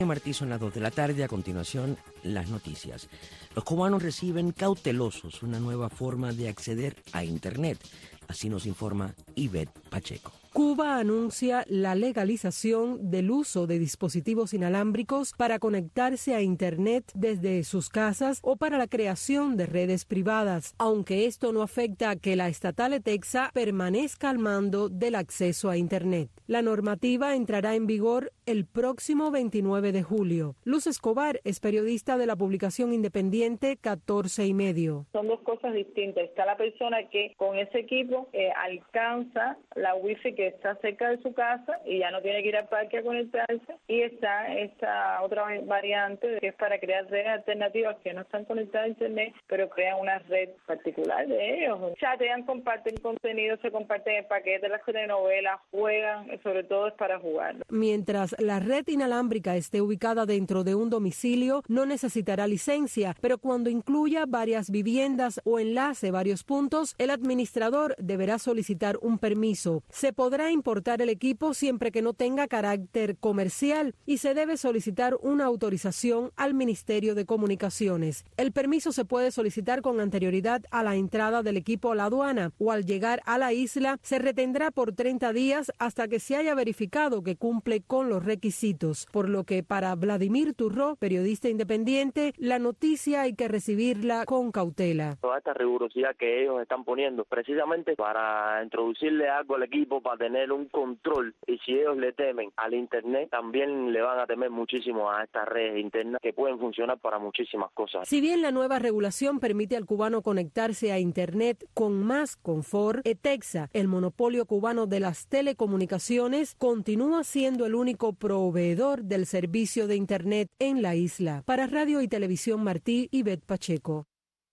Martí, son las 2 de la tarde. A continuación, las noticias. Los cubanos reciben cautelosos una nueva forma de acceder a Internet. Así nos informa Ivette Pacheco. Cuba anuncia la legalización del uso de dispositivos inalámbricos para conectarse a Internet desde sus casas o para la creación de redes privadas, aunque esto no afecta a que la estatal ETEXA permanezca al mando del acceso a Internet. La normativa entrará en vigor el próximo 29 de julio. Luz Escobar es periodista de la publicación independiente 14 y medio. Son dos cosas distintas. Está la persona que con ese equipo alcanza la wifi que está cerca de su casa y ya no tiene que ir al parque a conectarse, y está esta otra variante que es para crear redes alternativas que no están conectadas a Internet, pero crean una red particular de ellos. Chatean, comparten contenido, se comparten el paquete, las telenovelas, juegan, sobre todo es para jugar. Mientras la red inalámbrica esté ubicada dentro de un domicilio, no necesitará licencia, pero cuando incluya varias viviendas o enlace varios puntos, el administrador deberá solicitar un permiso. Se podrá importar el equipo siempre que no tenga carácter comercial y se debe solicitar una autorización al Ministerio de Comunicaciones. El permiso se puede solicitar con anterioridad a la entrada del equipo a la aduana o al llegar a la isla se retendrá por 30 días hasta que se haya verificado que cumple con los requisitos, por lo que para Vladimir Turró, periodista independiente, la noticia hay que recibirla con cautela. Toda esta rigurosidad que ellos están poniendo precisamente para introducirle algo al equipo, para tener un control, y si ellos le temen al Internet, también le van a temer muchísimo a estas redes internas que pueden funcionar para muchísimas cosas. Si bien la nueva regulación permite al cubano conectarse a Internet con más confort, ETEXA, el monopolio cubano de las telecomunicaciones, continúa siendo el único proveedor del servicio de Internet en la isla. Para Radio y Televisión Martí, Ivette Pacheco.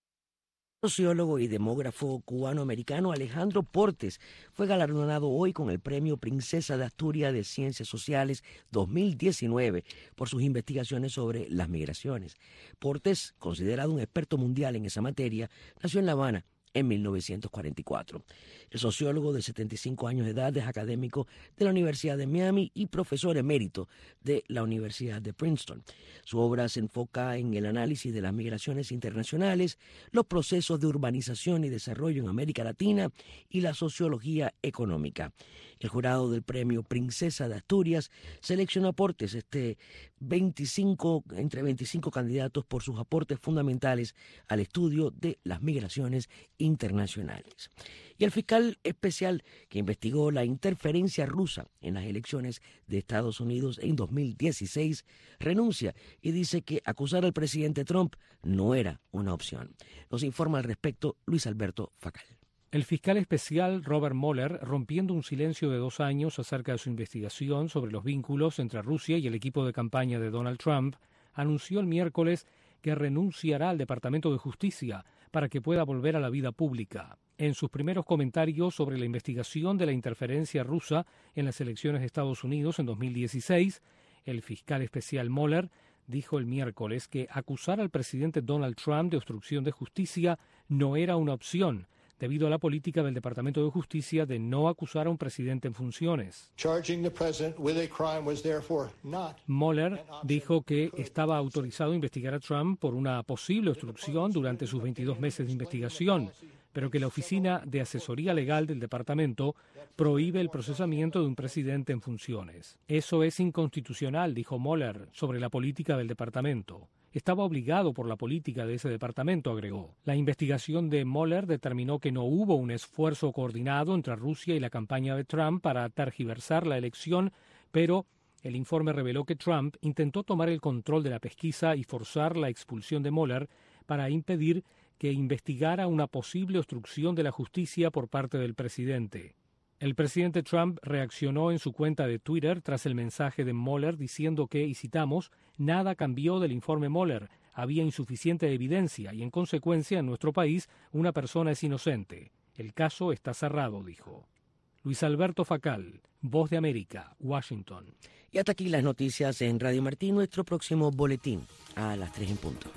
El sociólogo y demógrafo cubano-americano Alejandro Portes fue galardonado hoy con el Premio Princesa de Asturias de Ciencias Sociales 2019 por sus investigaciones sobre las migraciones. Portes, considerado un experto mundial en esa materia, nació en La Habana en 1944. El sociólogo de 75 años de edad es académico de la Universidad de Miami y profesor emérito de la Universidad de Princeton. Su obra se enfoca en el análisis de las migraciones internacionales, los procesos de urbanización y desarrollo en América Latina y la sociología económica. El jurado del Premio Princesa de Asturias seleccionó a Portes entre 25 candidatos por sus aportes fundamentales al estudio de las migraciones internacionales. Y el fiscal especial que investigó la interferencia rusa en las elecciones de Estados Unidos en 2016 renuncia y dice que acusar al presidente Trump no era una opción. Nos informa al respecto Luis Alberto Facal. El fiscal especial Robert Mueller, rompiendo un silencio de 2 años acerca de su investigación sobre los vínculos entre Rusia y el equipo de campaña de Donald Trump, anunció el miércoles que renunciará al Departamento de Justicia para que pueda volver a la vida pública. En sus primeros comentarios sobre la investigación de la interferencia rusa en las elecciones de Estados Unidos en 2016, el fiscal especial Mueller dijo el miércoles que acusar al presidente Donald Trump de obstrucción de justicia no era una opción, debido a la política del Departamento de Justicia de no acusar a un presidente en funciones. Mueller dijo que estaba autorizado a investigar a Trump por una posible obstrucción durante sus 22 meses de investigación, pero que la Oficina de Asesoría Legal del Departamento prohíbe el procesamiento de un presidente en funciones. Eso es inconstitucional, dijo Mueller sobre la política del departamento. Estaba obligado por la política de ese departamento, agregó. La investigación de Mueller determinó que no hubo un esfuerzo coordinado entre Rusia y la campaña de Trump para tergiversar la elección, pero el informe reveló que Trump intentó tomar el control de la pesquisa y forzar la expulsión de Mueller para impedir que investigara una posible obstrucción de la justicia por parte del presidente. El presidente Trump reaccionó en su cuenta de Twitter tras el mensaje de Mueller diciendo que, y citamos, nada cambió del informe Mueller, había insuficiente evidencia y en consecuencia en nuestro país una persona es inocente. El caso está cerrado, dijo. Luis Alberto Facal, Voz de América, Washington. Y hasta aquí las noticias en Radio Martí, nuestro próximo boletín a las 3 en punto.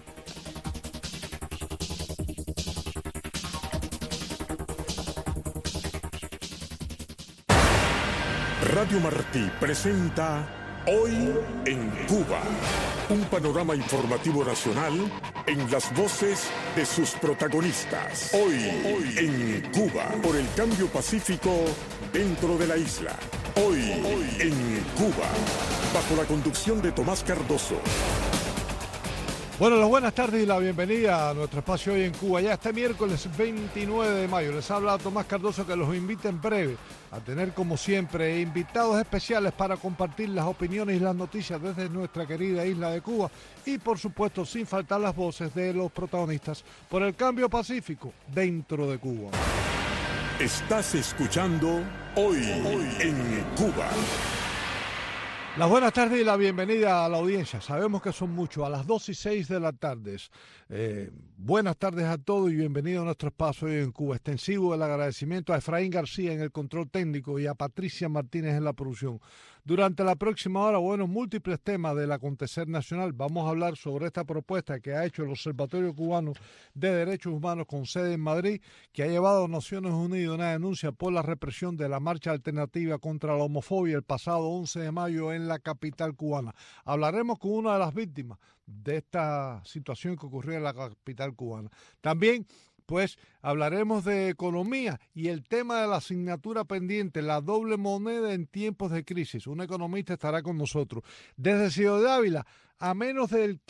Radio Martí presenta Hoy en Cuba, un panorama informativo nacional en las voces de sus protagonistas. Hoy en Cuba, por el cambio pacífico dentro de la isla. Hoy en Cuba, bajo la conducción de Tomás Cardoso. Bueno, las buenas tardes y la bienvenida a nuestro espacio Hoy en Cuba. Ya este miércoles 29 de mayo les habla Tomás Cardoso, que los invita en breve a tener, como siempre, invitados especiales para compartir las opiniones y las noticias desde nuestra querida isla de Cuba y, por supuesto, sin faltar las voces de los protagonistas por el cambio pacífico dentro de Cuba. Estás escuchando Hoy en Cuba. Las buenas tardes y la bienvenida a la audiencia. Sabemos que son muchos, a las 2:06 de la tarde. Buenas tardes a todos y bienvenido a nuestro espacio Hoy en Cuba. Extensivo el agradecimiento a Efraín García en el control técnico y a Patricia Martínez en la producción. Durante la próxima hora, múltiples temas del acontecer nacional. Vamos a hablar sobre esta propuesta que ha hecho el Observatorio Cubano de Derechos Humanos con sede en Madrid, que ha llevado a Naciones Unidas una denuncia por la represión de la marcha alternativa contra la homofobia el pasado 11 de mayo en la capital cubana. Hablaremos con una de las víctimas de esta situación que ocurrió en la capital cubana. También hablaremos de economía y el tema de la asignatura pendiente, la doble moneda en tiempos de crisis. Un economista estará con nosotros. Desde Ciudad de Ávila, a menos del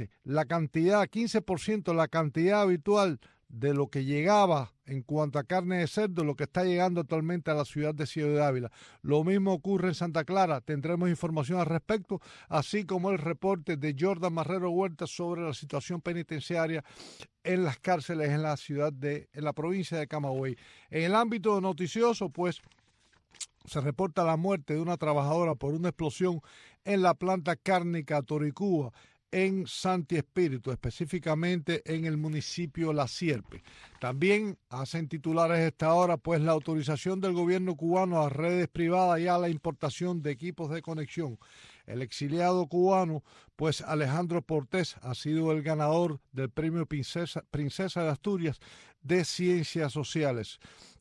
15% la cantidad habitual de lo que llegaba en cuanto a carne de cerdo, lo que está llegando actualmente a la ciudad de Ciudad de Ávila. Lo mismo ocurre en Santa Clara. Tendremos información al respecto, así como el reporte de Jordan Marrero Huerta sobre la situación penitenciaria en las cárceles en la provincia de Camagüey. En el ámbito noticioso, se reporta la muerte de una trabajadora por una explosión en la planta cárnica Toricúa, en Santi Espíritu, específicamente en el municipio La Sierpe. También hacen titulares esta hora, la autorización del gobierno cubano a redes privadas y a la importación de equipos de conexión. El exiliado cubano, Alejandro Portés, ha sido el ganador del premio Princesa de Asturias de Ciencias Sociales.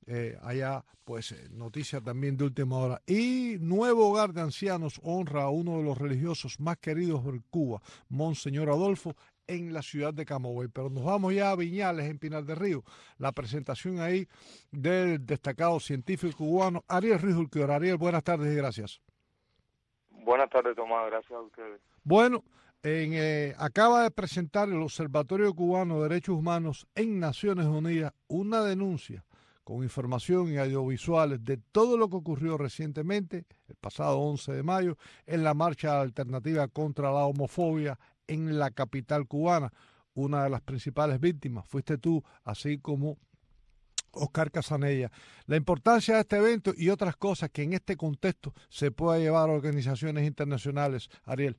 Noticia también de última hora. Y Nuevo Hogar de Ancianos honra a uno de los religiosos más queridos de Cuba, Monseñor Adolfo, en la ciudad de Camagüey. Pero nos vamos ya a Viñales, en Pinar del Río. La presentación ahí del destacado científico cubano Ariel Rijulquior. Ariel, buenas tardes y gracias. Buenas tardes, Tomás. Gracias a ustedes. Bueno, acaba de presentar el Observatorio Cubano de Derechos Humanos en Naciones Unidas una denuncia con información y audiovisuales de todo lo que ocurrió recientemente, el pasado 11 de mayo, en la marcha alternativa contra la homofobia en la capital cubana. Una de las principales víctimas fuiste tú, así como Oscar Casanella. La importancia de este evento y otras cosas que en este contexto se pueda llevar a organizaciones internacionales. Ariel.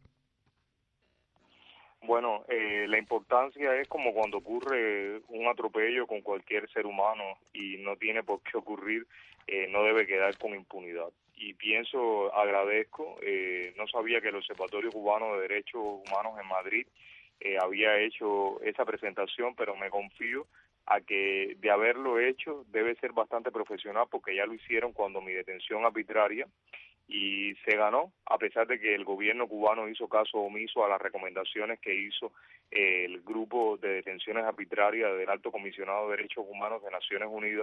Bueno, la importancia es como cuando ocurre un atropello con cualquier ser humano y no tiene por qué ocurrir, no debe quedar con impunidad. Y agradezco, no sabía que el Observatorio Cubano de Derechos Humanos en Madrid había hecho esa presentación, pero me confío a que de haberlo hecho debe ser bastante profesional, porque ya lo hicieron cuando mi detención arbitraria, y se ganó, a pesar de que el gobierno cubano hizo caso omiso a las recomendaciones que hizo el grupo de detenciones arbitrarias del Alto Comisionado de Derechos Humanos de Naciones Unidas,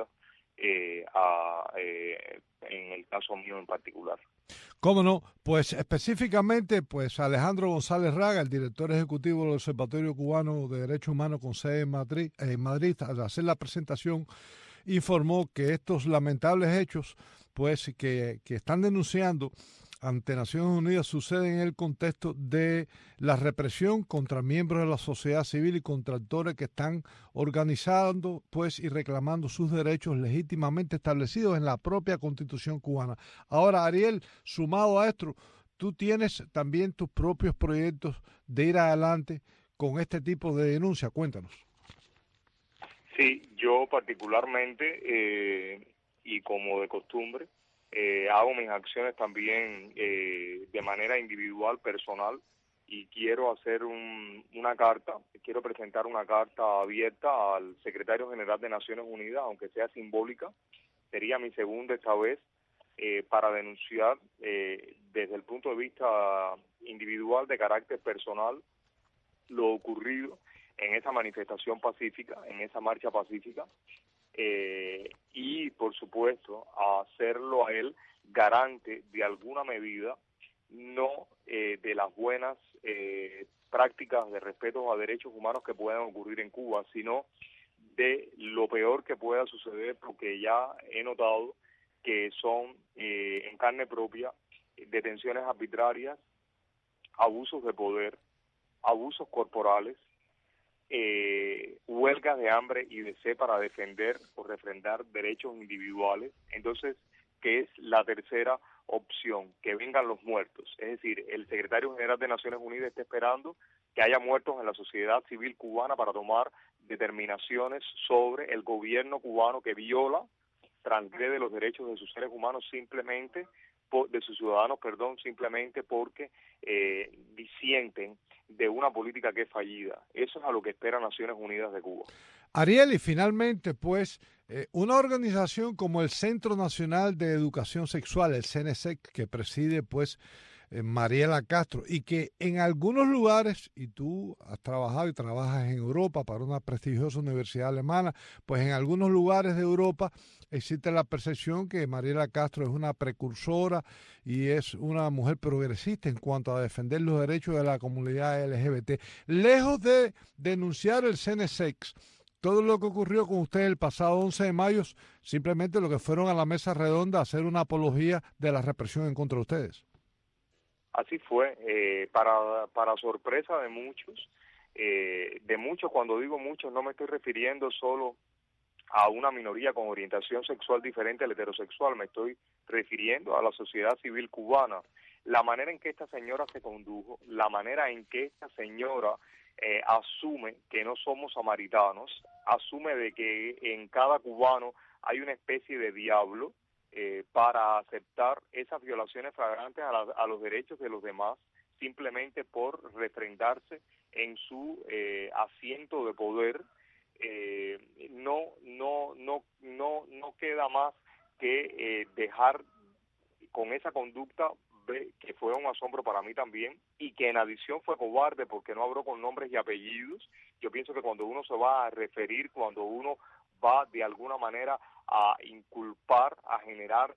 en el caso mío en particular. ¿Cómo no? Específicamente, Alejandro González Raga, el director ejecutivo del Observatorio Cubano de Derechos Humanos con sede en Madrid, al hacer la presentación, informó que estos lamentables hechos, que están denunciando ante Naciones Unidas, suceden en el contexto de la represión contra miembros de la sociedad civil y contra actores que están organizando y reclamando sus derechos legítimamente establecidos en la propia Constitución cubana. Ahora, Ariel, sumado a esto, tú tienes también tus propios proyectos de ir adelante con este tipo de denuncia. Cuéntanos. Sí, yo particularmente, y como de costumbre, hago mis acciones también de manera individual, personal, y quiero hacer quiero presentar una carta abierta al secretario general de Naciones Unidas, aunque sea simbólica. Sería mi segunda esta vez, para denunciar desde el punto de vista individual, de carácter personal, lo ocurrido en esa manifestación pacífica, en esa marcha pacífica, y por supuesto hacerlo a él garante de alguna medida, no de las buenas prácticas de respeto a derechos humanos que puedan ocurrir en Cuba, sino de lo peor que pueda suceder, porque ya he notado que son en carne propia detenciones arbitrarias, abusos de poder, abusos corporales, huelgas de hambre y de sed para defender o refrendar derechos individuales. Entonces, ¿qué es la tercera opción? Que vengan los muertos. Es decir, el secretario general de Naciones Unidas está esperando que haya muertos en la sociedad civil cubana para tomar determinaciones sobre el gobierno cubano que viola, transgrede los derechos de sus seres humanos simplemente, de sus ciudadanos, simplemente porque disienten de una política que es fallida. Eso es a lo que espera Naciones Unidas de Cuba. Ariel, y finalmente, pues, una organización como el Centro Nacional de Educación Sexual, el CNSEC, que preside, pues, Mariela Castro, y que en algunos lugares, y tú has trabajado y trabajas en Europa para una prestigiosa universidad alemana, pues en algunos lugares de Europa existe la percepción que Mariela Castro es una precursora y es una mujer progresista en cuanto a defender los derechos de la comunidad LGBT. Lejos de denunciar el CNSEC, todo lo que ocurrió con usted el pasado 11 de mayo, simplemente lo que fueron a la mesa redonda a hacer una apología de la represión en contra de ustedes. Así fue, para sorpresa de muchos, cuando digo muchos no me estoy refiriendo solo a una minoría con orientación sexual diferente al heterosexual, me estoy refiriendo a la sociedad civil cubana. La manera en que esta señora se condujo, la manera en que esta señora asume que no somos samaritanos, asume de que en cada cubano hay una especie de diablo, para aceptar esas violaciones flagrantes a los derechos de los demás, simplemente por refrendarse en su asiento de poder. No queda más que dejar con esa conducta que fue un asombro para mí también, y que en adición fue cobarde porque no habló con nombres y apellidos. Yo pienso que cuando uno se va a referir, cuando uno va de alguna manera a inculpar, a generar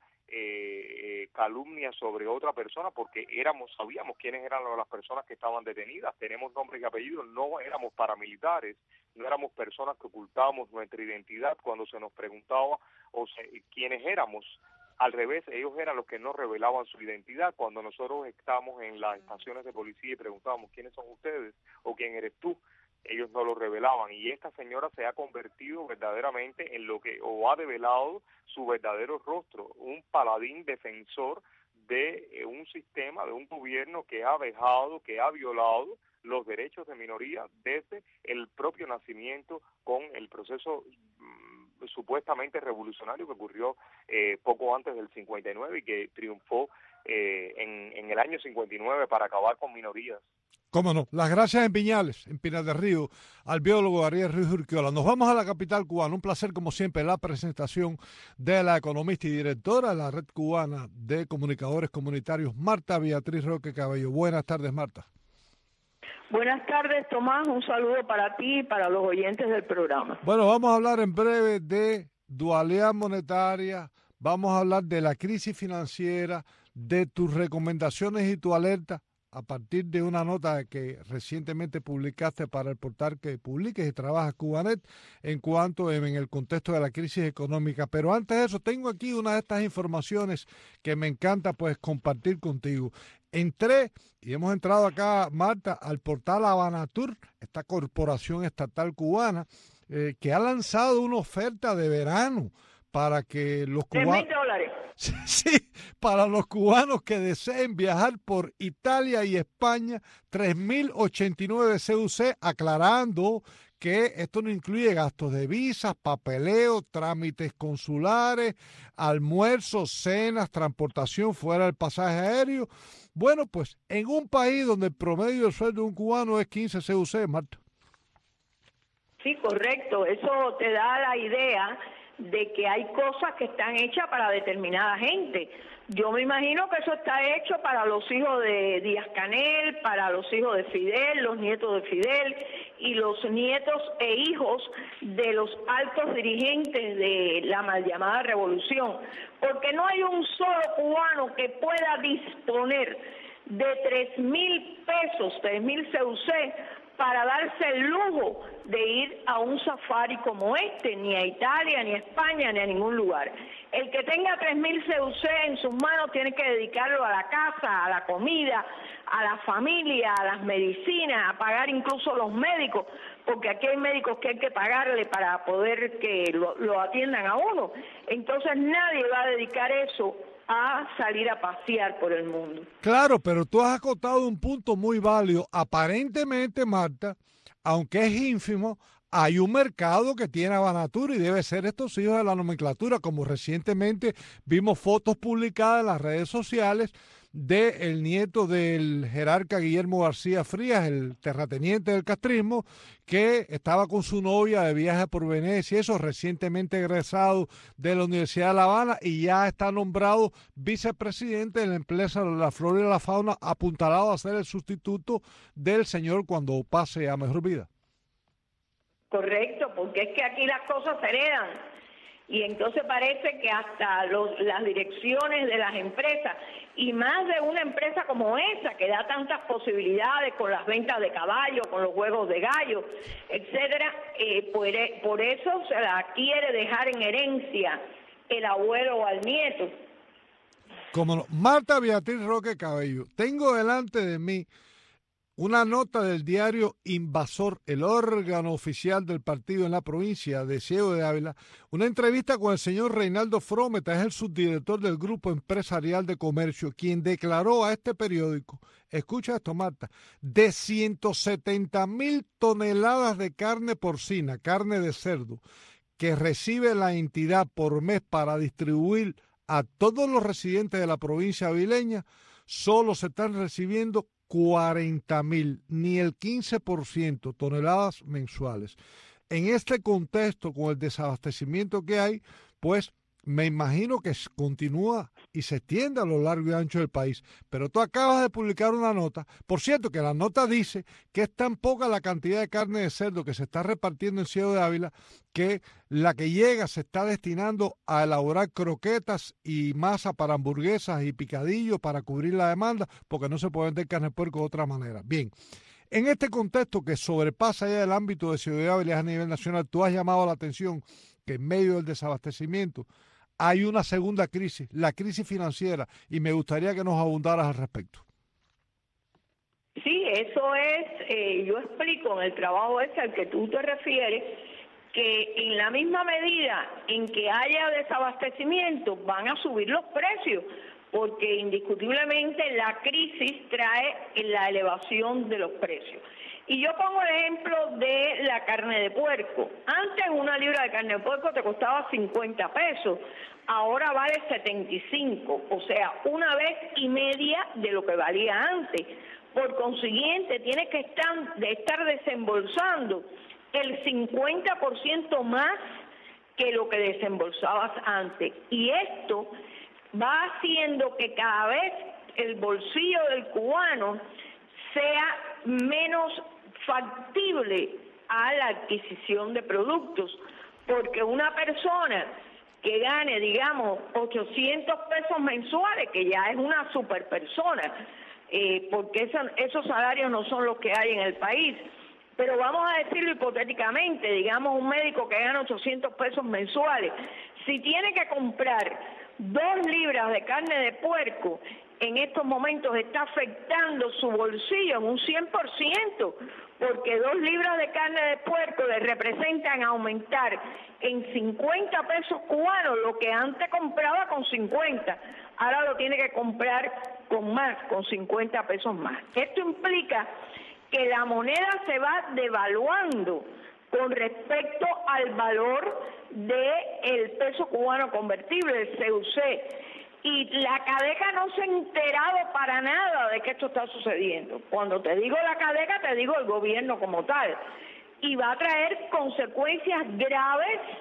calumnias sobre otra persona, porque sabíamos quiénes eran las personas que estaban detenidas, tenemos nombres y apellidos, no éramos paramilitares, no éramos personas que ocultábamos nuestra identidad cuando se nos preguntaba quiénes éramos. Al revés, ellos eran los que no revelaban su identidad. Cuando nosotros estábamos en las estaciones de policía y preguntábamos quiénes son ustedes o quién eres tú, ellos no lo revelaban, y esta señora se ha convertido verdaderamente en lo que, o ha develado su verdadero rostro, un paladín defensor de un sistema, de un gobierno que ha vejado, que ha violado los derechos de minoría desde el propio nacimiento, con el proceso supuestamente revolucionario que ocurrió poco antes del 59 y que triunfó en el año 59 para acabar con minorías. Cómo no. Las gracias en Piñales, en Pinar del Río, al biólogo Ariel Ruiz Urquiola. Nos vamos a la capital cubana. Un placer, como siempre, la presentación de la economista y directora de la Red Cubana de Comunicadores Comunitarios, Marta Beatriz Roque Cabello. Buenas tardes, Marta. Buenas tardes, Tomás. Un saludo para ti y para los oyentes del programa. Bueno, vamos a hablar en breve de dualidad monetaria, vamos a hablar de la crisis financiera, de tus recomendaciones y tu alerta a partir de una nota que recientemente publicaste para el portal que publiques y trabajas Cubanet en cuanto en el contexto de la crisis económica. Pero antes de eso, tengo aquí una de estas informaciones que me encanta pues compartir contigo. Entré y hemos entrado acá, Marta, al portal Habanatur, esta corporación estatal cubana que ha lanzado una oferta de verano para que los cubanos... $3,000. Sí, para los cubanos que deseen viajar por Italia y España, 3.089 CUC, aclarando que esto no incluye gastos de visas, papeleo, trámites consulares, almuerzos, cenas, transportación fuera del pasaje aéreo. Bueno, pues en un país donde el promedio del sueldo de un cubano es 15 CUC, Marta. Sí, correcto. Eso te da la idea de que hay cosas que están hechas para determinada gente. Yo me imagino que eso está hecho para los hijos de Díaz-Canel, para los hijos de Fidel, los nietos de Fidel y los nietos e hijos de los altos dirigentes de la mal llamada revolución, porque no hay un solo cubano que pueda disponer de 3.000 pesos, 3.000 CUC, para darse el lujo de ir a un safari como este, ni a Italia, ni a España, ni a ningún lugar. El que tenga 3.000 CUC en sus manos tiene que dedicarlo a la casa, a la comida, a la familia, a las medicinas, a pagar incluso los médicos, porque aquí hay médicos que hay que pagarle para poder que lo atiendan a uno. Entonces nadie va a dedicar eso a salir a pasear por el mundo. Claro, pero tú has acotado un punto muy válido. Aparentemente, Marta, aunque es ínfimo, hay un mercado que tiene a Banatura y debe ser estos hijos de la nomenclatura, como recientemente vimos fotos publicadas en las redes sociales del nieto del jerarca Guillermo García Frías, el terrateniente del castrismo, que estaba con su novia de viaje por Venecia, eso, recientemente egresado de la Universidad de La Habana y ya está nombrado vicepresidente de la empresa de la flora y la fauna, apuntalado a ser el sustituto del señor cuando pase a mejor vida. Correcto, porque es que aquí las cosas se heredan y entonces parece que hasta las direcciones de las empresas, y más de una empresa como esa que da tantas posibilidades con las ventas de caballos, con los juegos de gallo, etcétera, por eso se la quiere dejar en herencia el abuelo o al nieto. Como no. Marta Beatriz Roque Cabello, tengo delante de mí una nota del diario Invasor, el órgano oficial del partido en la provincia de Ciego de Ávila, una entrevista con el señor Reinaldo Frometa, es el subdirector del Grupo Empresarial de Comercio, quien declaró a este periódico, escucha esto Marta, de 170.000 toneladas de carne porcina, carne de cerdo, que recibe la entidad por mes para distribuir a todos los residentes de la provincia avileña, solo se están recibiendo 40.000, ni el 15% toneladas mensuales. En este contexto, con el desabastecimiento que hay, pues me imagino que continúa y se extiende a lo largo y ancho del país. Pero tú acabas de publicar una nota, por cierto que la nota dice que es tan poca la cantidad de carne de cerdo que se está repartiendo en Ciego de Ávila que la que llega se está destinando a elaborar croquetas y masa para hamburguesas y picadillos para cubrir la demanda, porque no se puede vender carne de puerco de otra manera. Bien, en este contexto que sobrepasa ya el ámbito de Ciego de Ávila a nivel nacional, tú has llamado la atención que en medio del desabastecimiento hay una segunda crisis, la crisis financiera, y me gustaría que nos abundaras al respecto. Sí, eso es, yo explico en el trabajo ese al que tú te refieres, que en la misma medida en que haya desabastecimiento van a subir los precios, porque indiscutiblemente la crisis trae la elevación de los precios. Y yo pongo el ejemplo de la carne de puerco. Antes una libra de carne de puerco te costaba 50 pesos, ahora vale 75, o sea, 1,5 veces de lo que valía antes. Por consiguiente, tienes que estar desembolsando el 50% más que lo que desembolsabas antes. Y esto va haciendo que cada vez el bolsillo del cubano sea menos factible a la adquisición de productos, porque una persona que gane, digamos, 800 pesos mensuales, que ya es una super persona, porque esos salarios no son los que hay en el país, pero vamos a decirlo hipotéticamente, digamos un médico que gana 800 pesos mensuales, si tiene que comprar 2 libras de carne de puerco, en estos momentos está afectando su bolsillo en un 100%, porque 2 libras de carne de puerco le representan aumentar en 50 pesos cubanos lo que antes compraba con 50, ahora lo tiene que comprar con más, con 50 pesos más. Esto implica que la moneda se va devaluando con respecto al valor del peso cubano convertible, el CUC. Y la CADECA no se ha enterado para nada de que esto está sucediendo. Cuando te digo la CADECA, te digo el gobierno como tal. Y va a traer consecuencias graves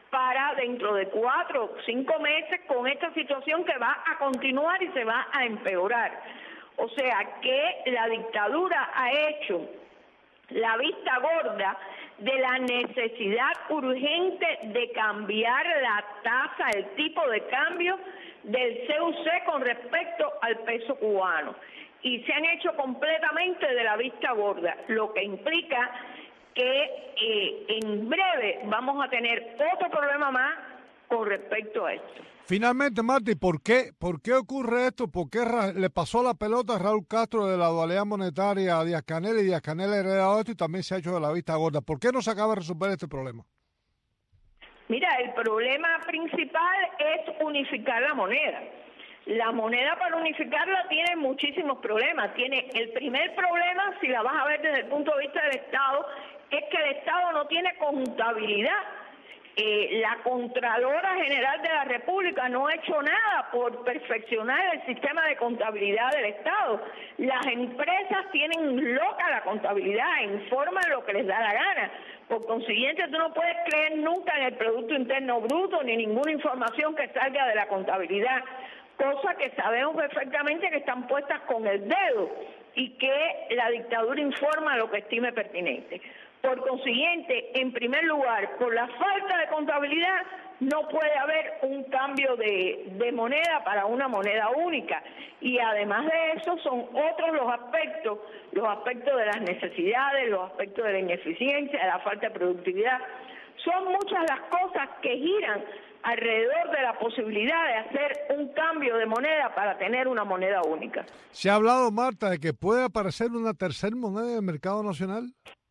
para dentro de 4 o 5 meses con esta situación que va a continuar y se va a empeorar. O sea que la dictadura ha hecho la vista gorda de la necesidad urgente de cambiar la tasa, el tipo de cambio del CUC con respecto al peso cubano. Y se han hecho completamente de la vista gorda, lo que implica que en breve vamos a tener otro problema más con respecto a esto. Finalmente, Marta, ¿por qué ocurre esto? ¿Por qué le pasó la pelota a Raúl Castro de la dualidad monetaria a Díaz-Canel y Díaz-Canel ha heredado esto y también se ha hecho de la vista gorda? ¿Por qué no se acaba de resolver este problema? Mira, el problema principal es unificar la moneda. La moneda, para unificarla, tiene muchísimos problemas. Tiene el primer problema, si la vas a ver desde el punto de vista del Estado, es que el Estado no tiene contabilidad. La Contralora General de la República no ha hecho nada por perfeccionar el sistema de contabilidad del Estado. Las empresas tienen loca la contabilidad, informan lo que les da la gana. Por consiguiente, tú no puedes creer nunca en el Producto Interno Bruto ni ninguna información que salga de la contabilidad, cosa que sabemos perfectamente que están puestas con el dedo y que la dictadura informa lo que estime pertinente. Por consiguiente, en primer lugar, por la falta de contabilidad, no puede haber un cambio de moneda para una moneda única. Y además de eso, son otros los aspectos de las necesidades, los aspectos de la ineficiencia, de la falta de productividad. Son muchas las cosas que giran alrededor de la posibilidad de hacer un cambio de moneda para tener una moneda única. ¿Se ha hablado, Marta, de que puede aparecer una tercera moneda del mercado nacional?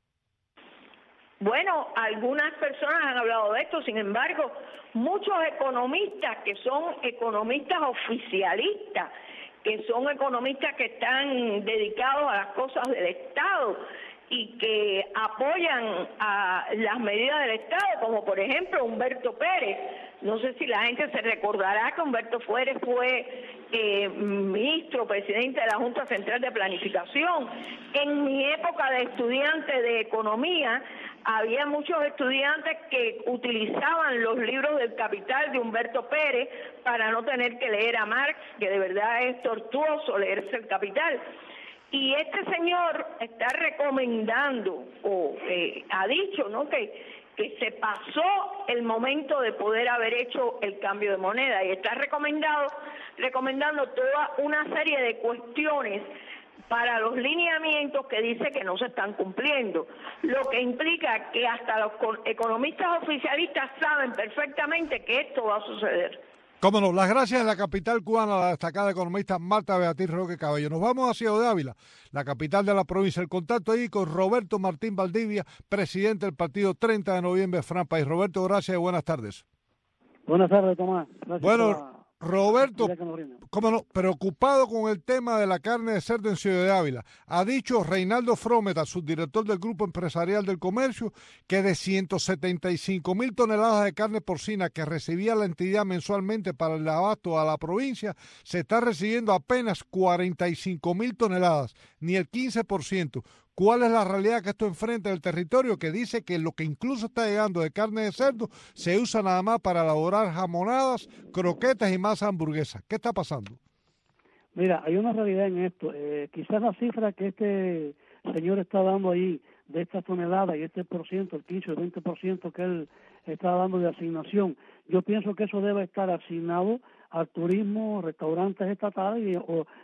Bueno, algunas personas han hablado de esto, sin embargo, muchos economistas que son economistas oficialistas, que son economistas que están dedicados a las cosas del Estado y que apoyan a las medidas del Estado, como por ejemplo Humberto Pérez. No sé si la gente se recordará que Humberto Pérez fue ministro, presidente de la Junta Central de Planificación. En mi época de estudiante de economía, había muchos estudiantes que utilizaban los libros del Capital de Humberto Pérez para no tener que leer a Marx, que de verdad es tortuoso leerse el Capital. Y este señor está recomendando, ha dicho, ¿no?, que se pasó el momento de poder haber hecho el cambio de moneda y está recomendando toda una serie de cuestiones para los lineamientos que dice que no se están cumpliendo, lo que implica que hasta los economistas oficialistas saben perfectamente que esto va a suceder. Cómo no, las gracias de la capital cubana a la destacada economista Marta Beatriz Roque Cabello. Nos vamos a Ciudad de Ávila, la capital de la provincia. El contacto ahí con Roberto Martín Valdivia, presidente del partido 30 de noviembre, Fran País. Roberto, gracias y buenas tardes. Buenas tardes, Tomás. Gracias. Bueno, Roberto, cómo no, preocupado con el tema de la carne de cerdo en Ciudad de Ávila. Ha dicho Reinaldo Frometa, subdirector del Grupo Empresarial del Comercio, que de 175.000 toneladas de carne porcina que recibía la entidad mensualmente para el abasto a la provincia, se está recibiendo apenas 45.000 toneladas, ni el 15%. ¿Cuál es la realidad que esto enfrenta el territorio? Que dice que lo que incluso está llegando de carne de cerdo se usa nada más para elaborar jamonadas, croquetas y más hamburguesas. ¿Qué está pasando? Mira, hay una realidad en esto. Quizás la cifra que este señor está dando ahí de estas toneladas y este por ciento, el 15 o el 20% que él está dando de asignación, yo pienso que eso debe estar asignado al turismo, restaurantes estatales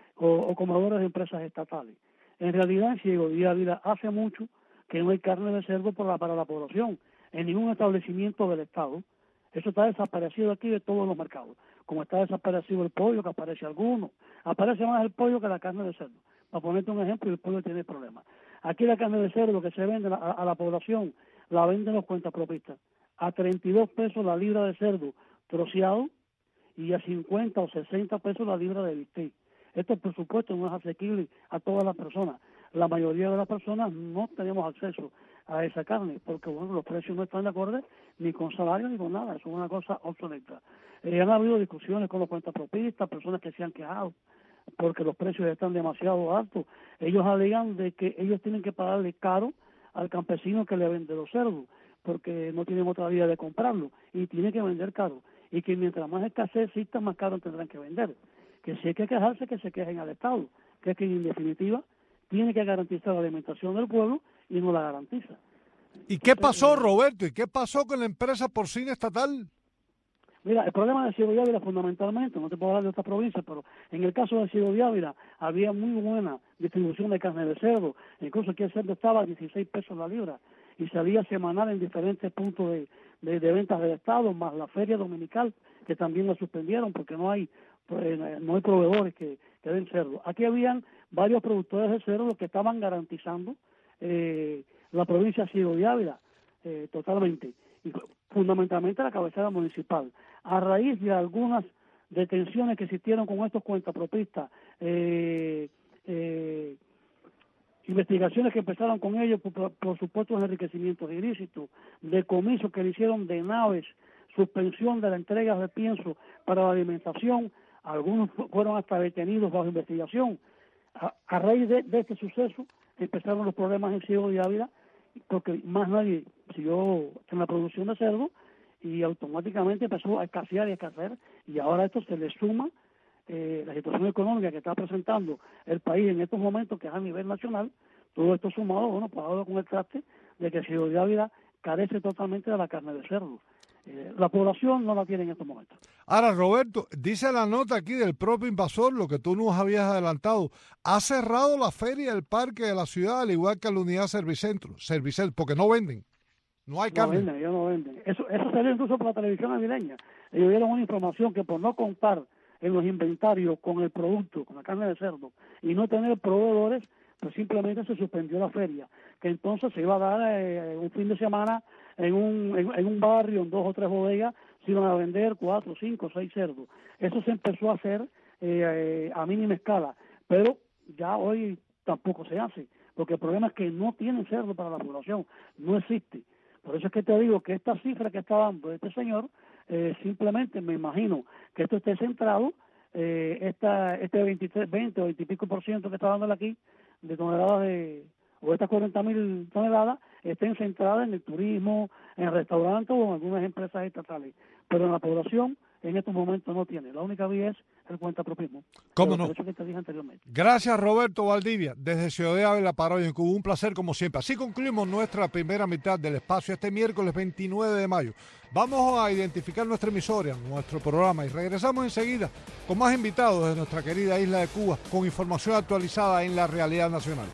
o comedores de empresas estatales. En realidad, en Ciego de Ávila hace mucho que no hay carne de cerdo para la población, en ningún establecimiento del Estado. Eso está desaparecido aquí de todos los mercados. Como está desaparecido el pollo, que aparece alguno. Aparece más el pollo que la carne de cerdo. Para ponerte un ejemplo, el pollo tiene problemas. Aquí la carne de cerdo que se vende a la población, la venden los cuentapropistas. A 32 pesos la libra de cerdo troceado y a 50 o 60 pesos la libra de bistec. Esto, por supuesto, no es asequible a todas las personas. La mayoría de las personas no tenemos acceso a esa carne porque bueno, los precios no están de acuerdo ni con salario ni con nada. Eso es una cosa obsoleta. Han habido discusiones con los cuentapropistas, personas que se han quejado porque los precios están demasiado altos. Ellos alegan de que ellos tienen que pagarle caro al campesino que le vende los cerdos. porque no tienen otra vía de comprarlo y tienen que vender caro. Y que mientras más escasez exista, más caro tendrán que vender. Que si hay que quejarse, que se quejen al Estado, que es que en definitiva tiene que garantizar la alimentación del pueblo y no la garantiza. ¿Y qué pasó, Roberto? ¿Y qué pasó con la empresa porcina estatal? Mira, el problema de Ciego de Ávila fundamentalmente, no te puedo hablar de esta provincia, pero en el caso de Ciego de Ávila había muy buena distribución de carne de cerdo, incluso aquí el cerdo estaba a 16 pesos la libra y salía semanal en diferentes puntos de ventas del Estado, más la feria dominical, que también la suspendieron porque no hay proveedores que den cerdo. Aquí habían varios productores de cerdo que estaban garantizando la provincia de Ciego de Ávila totalmente, y fundamentalmente la cabecera municipal. A raíz de algunas detenciones que existieron con estos cuentapropistas, investigaciones que empezaron con ellos por supuestos enriquecimientos ilícitos, decomisos que le hicieron de naves, suspensión de la entrega de pienso para la alimentación, algunos fueron hasta detenidos bajo investigación. A raíz de este suceso empezaron los problemas en Ciego de Ávila, porque más nadie siguió en la producción de cerdo y automáticamente empezó a escasear y a escasear, y ahora esto se le suma la situación económica que está presentando el país en estos momentos, que es a nivel nacional. Todo esto sumado, bueno, pues ahora con el traste de que Ciego de Ávila carece totalmente de la carne de cerdo. La población no la tiene en estos momentos. Ahora, Roberto, dice la nota aquí del propio invasor, lo que tú nos habías adelantado, ha cerrado la feria del parque de la ciudad, al igual que la unidad Servicentro, porque no venden, no hay carne. Ellos no venden. Eso salió incluso por la televisión navideña. Ellos dieron una información que por no contar en los inventarios con el producto, con la carne de cerdo, y no tener proveedores, pues simplemente se suspendió la feria, que entonces se iba a dar un fin de semana en un barrio, en 2 o 3 bodegas, se iban a vender 4, 5, 6 cerdos. Eso se empezó a hacer a mínima escala, pero ya hoy tampoco se hace, porque el problema es que no tienen cerdo para la población, no existe. Por eso es que te digo que esta cifra que está dando este señor, simplemente me imagino que esto esté centrado, este 20 o 20 y pico % que está dándole aquí, de toneladas o estas 40.000 toneladas, estén centradas en el turismo, en restaurantes o en algunas empresas estatales. Pero en la población, en estos momentos no tiene. La única vía es el cuentapropismo. ¿Cómo no? Eso que te dije anteriormente. Gracias, Roberto Valdivia, desde Ciudad de Ávila para hoy en Cuba. Un placer como siempre. Así concluimos nuestra primera mitad del espacio este miércoles 29 de mayo. Vamos a identificar nuestra emisora, nuestro programa, y regresamos enseguida con más invitados de nuestra querida isla de Cuba, con información actualizada en la realidad nacional.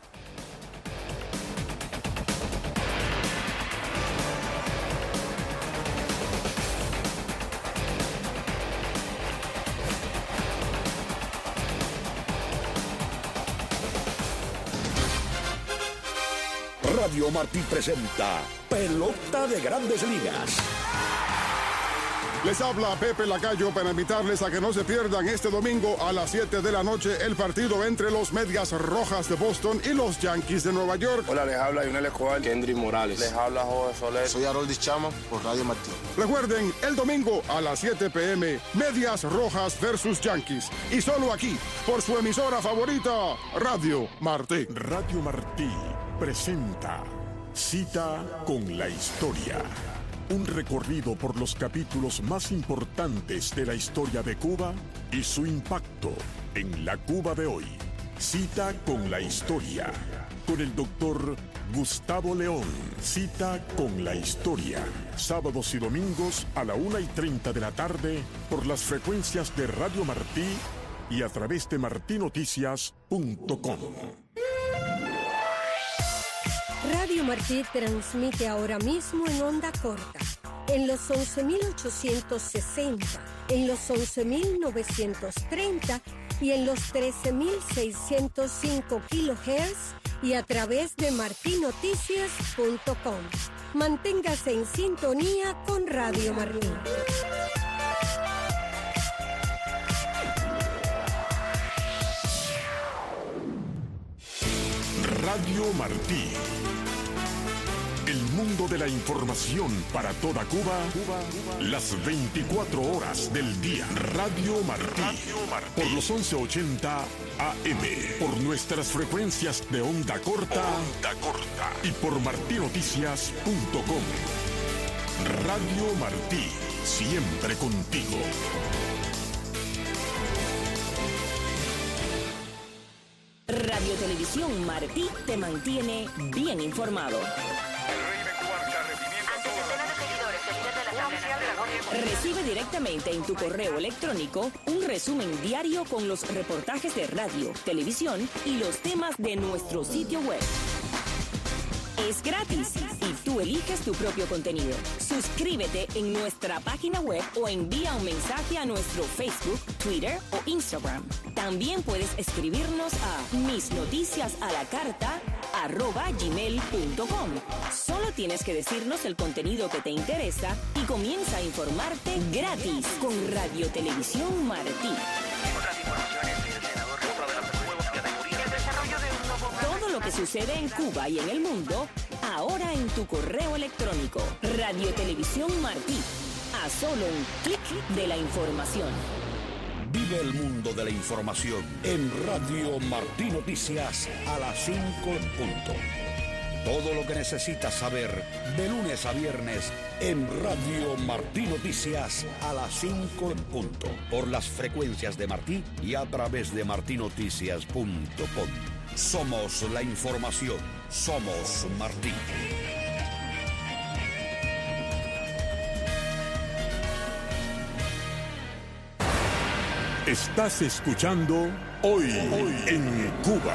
Radio Martí presenta Pelota de Grandes Ligas. Les habla Pepe Lacayo para invitarles a que no se pierdan este domingo a las 7 de la noche el partido entre los Medias Rojas de Boston y los Yankees de Nueva York. Hola, les habla Yunel Escobar, Kendry Morales. Les habla Jorge Soler. Soy Haroldis Chama por Radio Martí. Recuerden, el domingo a las 7 p.m. Medias Rojas versus Yankees. Y solo aquí, por su emisora favorita, Radio Martí. Radio Martí presenta Cita con la Historia. Un recorrido por los capítulos más importantes de la historia de Cuba y su impacto en la Cuba de hoy. Cita con la Historia. Con el doctor Gustavo León. Cita con la Historia. Sábados y domingos a la 1:30 de la tarde por las frecuencias de Radio Martí y a través de martinoticias.com. Radio Martí transmite ahora mismo en onda corta, en los 11.860, en los 11.930 y en los 13.605 kHz y a través de martinoticias.com. Manténgase en sintonía con Radio Martí. Radio Martí. El mundo de la información para toda Cuba, las 24 horas del día. Radio Martí. Por los 1180 AM. Por nuestras frecuencias de onda corta. Y por martinoticias.com. Radio Martí, siempre contigo. Radio Televisión Martí te mantiene bien informado. Recibe directamente en tu correo electrónico un resumen diario con los reportajes de radio, televisión y los temas de nuestro sitio web. Es gratis y tú eliges tu propio contenido. Suscríbete en nuestra página web o envía un mensaje a nuestro Facebook, Twitter o Instagram. También puedes escribirnos a misnoticiasalacarta@gmail.com. Solo tienes que decirnos el contenido que te interesa y comienza a informarte gratis con Radio Televisión Martí. Todo lo que sucede en Cuba y en el mundo, ahora en tu correo electrónico. Radio Televisión Martí. A solo un clic de la información. Vive el mundo de la información en Radio Martí Noticias a las 5 en punto. Todo lo que necesitas saber de lunes a viernes en Radio Martí Noticias a las 5 en punto. Por las frecuencias de Martí y a través de martinoticias.com. Somos la información. Somos Martí. Estás escuchando Hoy en Cuba.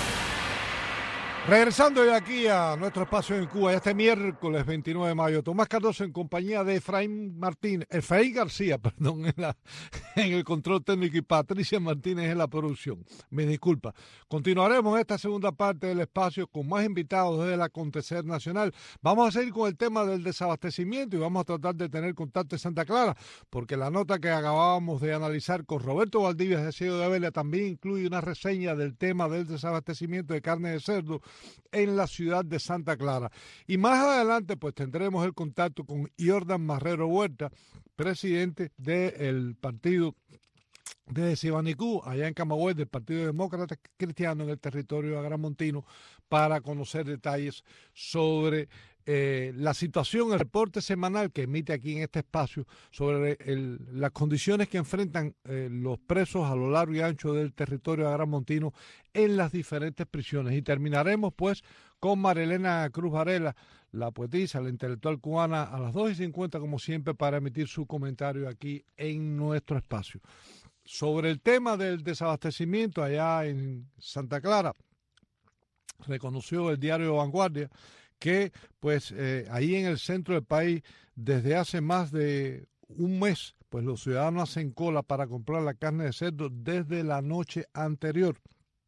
Regresando de aquí a nuestro espacio en Cuba, este miércoles 29 de mayo, Tomás Cardoso en compañía de Efraín García, en el control técnico y Patricia Martínez en la producción. Mis disculpas. Continuaremos esta segunda parte del espacio con más invitados desde el acontecer nacional. Vamos a seguir con el tema del desabastecimiento y vamos a tratar de tener contacto en Santa Clara, porque la nota que acabábamos de analizar con Roberto Valdivia de Ciego de Ávila también incluye una reseña del tema del desabastecimiento de carne de cerdo en la ciudad de Santa Clara. Y más adelante pues tendremos el contacto con Jordan Marrero Huerta, presidente del partido de Sibanicú, allá en Camagüey, del Partido Demócrata Cristiano en el territorio agramontino, para conocer detalles sobre la situación, el reporte semanal que emite aquí en este espacio sobre las condiciones que enfrentan los presos a lo largo y ancho del territorio agramontino en las diferentes prisiones. Y terminaremos pues con Marilena Cruz Varela, la poetisa, la intelectual cubana, a las 2:50 como siempre para emitir su comentario aquí en nuestro espacio. Sobre el tema del desabastecimiento allá en Santa Clara, reconoció el diario Vanguardia que pues ahí en el centro del país desde hace más de un mes pues los ciudadanos hacen cola para comprar la carne de cerdo desde la noche anterior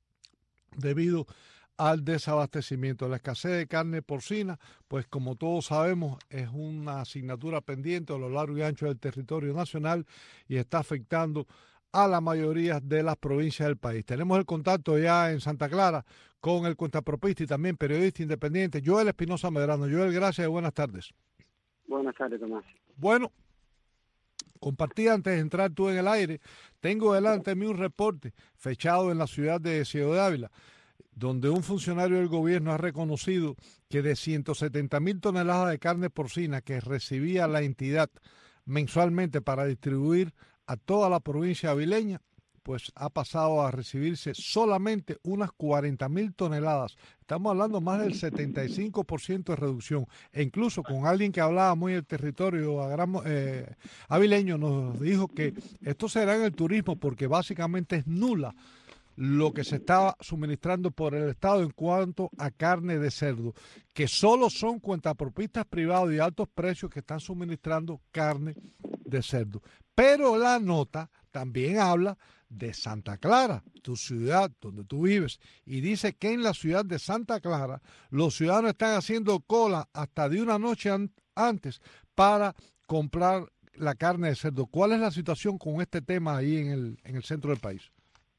debido al desabastecimiento. La escasez de carne porcina, pues como todos sabemos, es una asignatura pendiente a lo largo y ancho del territorio nacional y está afectando a la mayoría de las provincias del país. Tenemos el contacto ya en Santa Clara con el cuentapropista y también periodista independiente, Joel Espinosa Medrano. Joel, gracias y buenas tardes. Buenas tardes, Tomás. Bueno, compartí antes de entrar tú en el aire, tengo delante de mí un reporte fechado en la ciudad de Ciego de Ávila, donde un funcionario del gobierno ha reconocido que de 170,000 toneladas de carne porcina que recibía la entidad mensualmente para distribuir a toda la provincia avileña, pues ha pasado a recibirse solamente unas 40,000 toneladas. Estamos hablando más del 75% de reducción. E incluso con alguien que hablaba muy del territorio avileño nos dijo que esto será en el turismo porque básicamente es nula lo que se está suministrando por el Estado en cuanto a carne de cerdo, que solo son cuentapropistas privados y de altos precios que están suministrando carne de cerdo. Pero la nota también habla de Santa Clara, tu ciudad donde tú vives, y dice que en la ciudad de Santa Clara los ciudadanos están haciendo cola hasta de una noche antes para comprar la carne de cerdo. ¿Cuál es la situación con este tema ahí en el centro del país?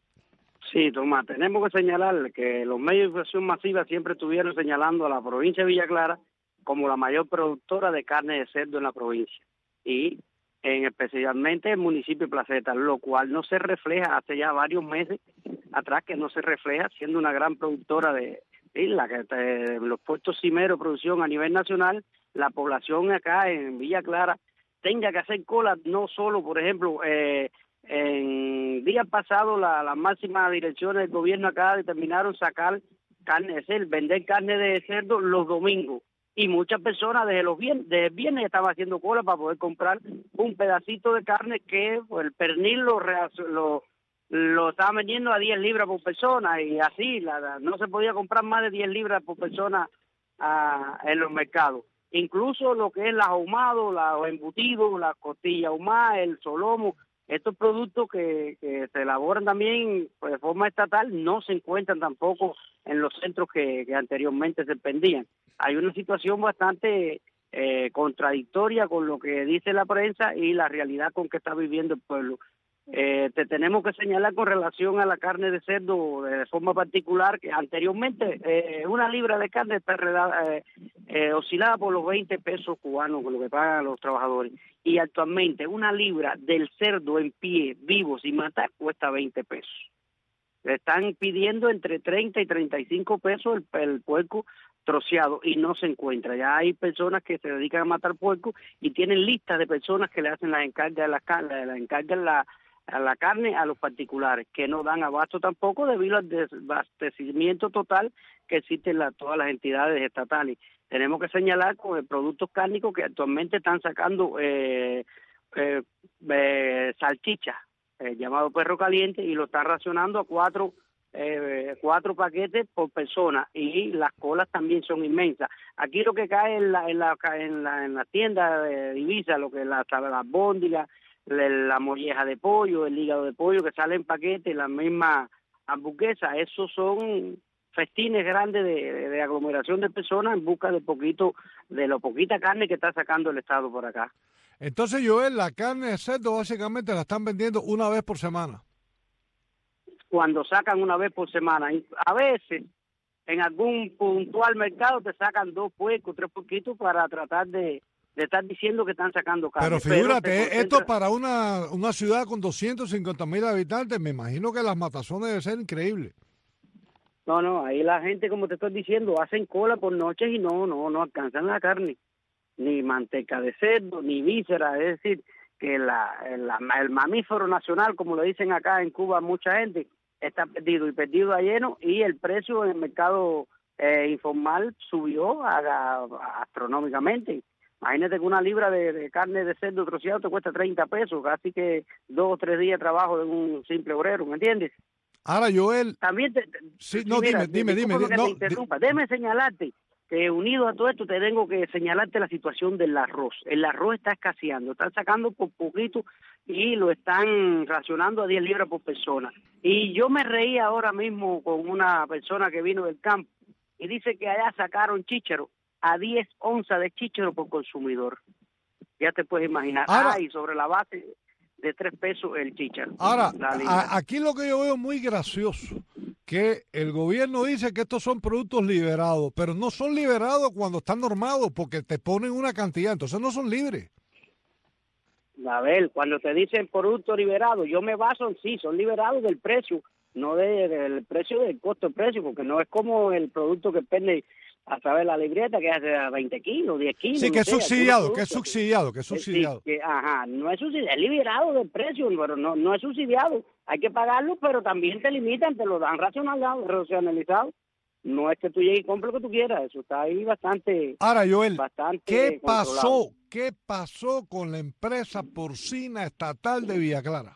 Sí, Tomás, tenemos que señalar que los medios de información masiva siempre estuvieron señalando a la provincia de Villa Clara como la mayor productora de carne de cerdo en la provincia y especialmente el municipio de Placeta, lo cual no se refleja hace ya varios meses atrás, que no se refleja siendo una gran productora de ¿sí? Los puestos cimeros de producción a nivel nacional, la población acá en Villa Clara tenga que hacer cola, no solo, por ejemplo, en días pasados las máximas direcciones del gobierno acá determinaron sacar carne de cerdo, vender carne de cerdo los domingos, y muchas personas desde el viernes estaban haciendo cola para poder comprar un pedacito de carne que pues, el pernil lo estaban vendiendo a 10 libras por persona, y así no se podía comprar más de 10 libras por persona en los mercados. Incluso lo que es el ahumado, los embutidos, la costilla ahumada, el solomo, estos productos que se elaboran también pues, de forma estatal no se encuentran tampoco en los centros que anteriormente se vendían. Hay una situación bastante contradictoria con lo que dice la prensa y la realidad con que está viviendo el pueblo. Te tenemos que señalar con relación a la carne de cerdo de forma particular que anteriormente una libra de carne está oscilaba por los 20 pesos cubanos, con lo que pagan los trabajadores, y actualmente una libra del cerdo en pie, vivo, sin matar, cuesta 20 pesos. Le están pidiendo entre 30 y 35 pesos el puerco troceado y no se encuentra. Ya hay personas que se dedican a matar puerco y tienen listas de personas que le hacen las encargas de la carne a los particulares, que no dan abasto tampoco debido al desabastecimiento total que existe en todas las entidades estatales. Tenemos que señalar con productos cárnicos que actualmente están sacando salchichas, llamado perro caliente, y lo están racionando a 4 paquetes por persona, y las colas también son inmensas. Aquí lo que cae en la tienda de divisa, lo que es las albóndigas, la molleja de pollo, el hígado de pollo que sale en paquete, la misma hamburguesa, esos son festines grandes de aglomeración de personas en busca de la poquita carne que está sacando el Estado por acá. Entonces, Joel, la carne de cerdo básicamente la están vendiendo una vez por semana. Cuando sacan una vez por semana, a veces en algún puntual mercado te sacan 2 puercos, 3 puerquitos para tratar de estar diciendo que están sacando carne. Pero figúrate, esto para una ciudad con 250,000 habitantes, me imagino que las matazones deben ser increíbles. No, ahí la gente, como te estoy diciendo, hacen cola por noches y no alcanzan la carne, ni manteca de cerdo, ni vísceras, es decir, que el mamífero nacional, como lo dicen acá en Cuba mucha gente, está perdido a lleno, y el precio en el mercado informal subió astronómicamente. Imagínate que una libra de carne de cerdo troceado te cuesta 30 pesos, casi que 2 o 3 días de trabajo de un simple obrero, ¿me entiendes? Ahora, Joel... También dime. Déjame señalarte que unido a todo esto te tengo que señalarte la situación del arroz. El arroz está escaseando, están sacando por poquito y lo están racionando a 10 libras por persona. Y yo me reí ahora mismo con una persona que vino del campo y dice que allá sacaron chícharo a 10 onzas de chícharo por consumidor. Ya te puedes imaginar. Y sobre la base de 3 pesos el chícharo. Ahora, aquí lo que yo veo muy gracioso, que el gobierno dice que estos son productos liberados, pero no son liberados cuando están normados, porque te ponen una cantidad, entonces no son libres. A ver, cuando te dicen producto liberado, yo me baso en sí, son liberados del precio, no del precio del costo del precio, porque no es como el producto que pende a través de la libreta que hace a 20 kilos, 10 kilos. Sí, que es subsidiado, que es subsidiado. No es subsidiado, es liberado del precio, pero no es subsidiado. Hay que pagarlo, pero también te limitan, te lo dan racionalizado. No es que tú llegues y compres lo que tú quieras, eso está ahí bastante. Ahora, Joel, ¿qué controlado. pasó con la empresa porcina estatal de Villa Clara?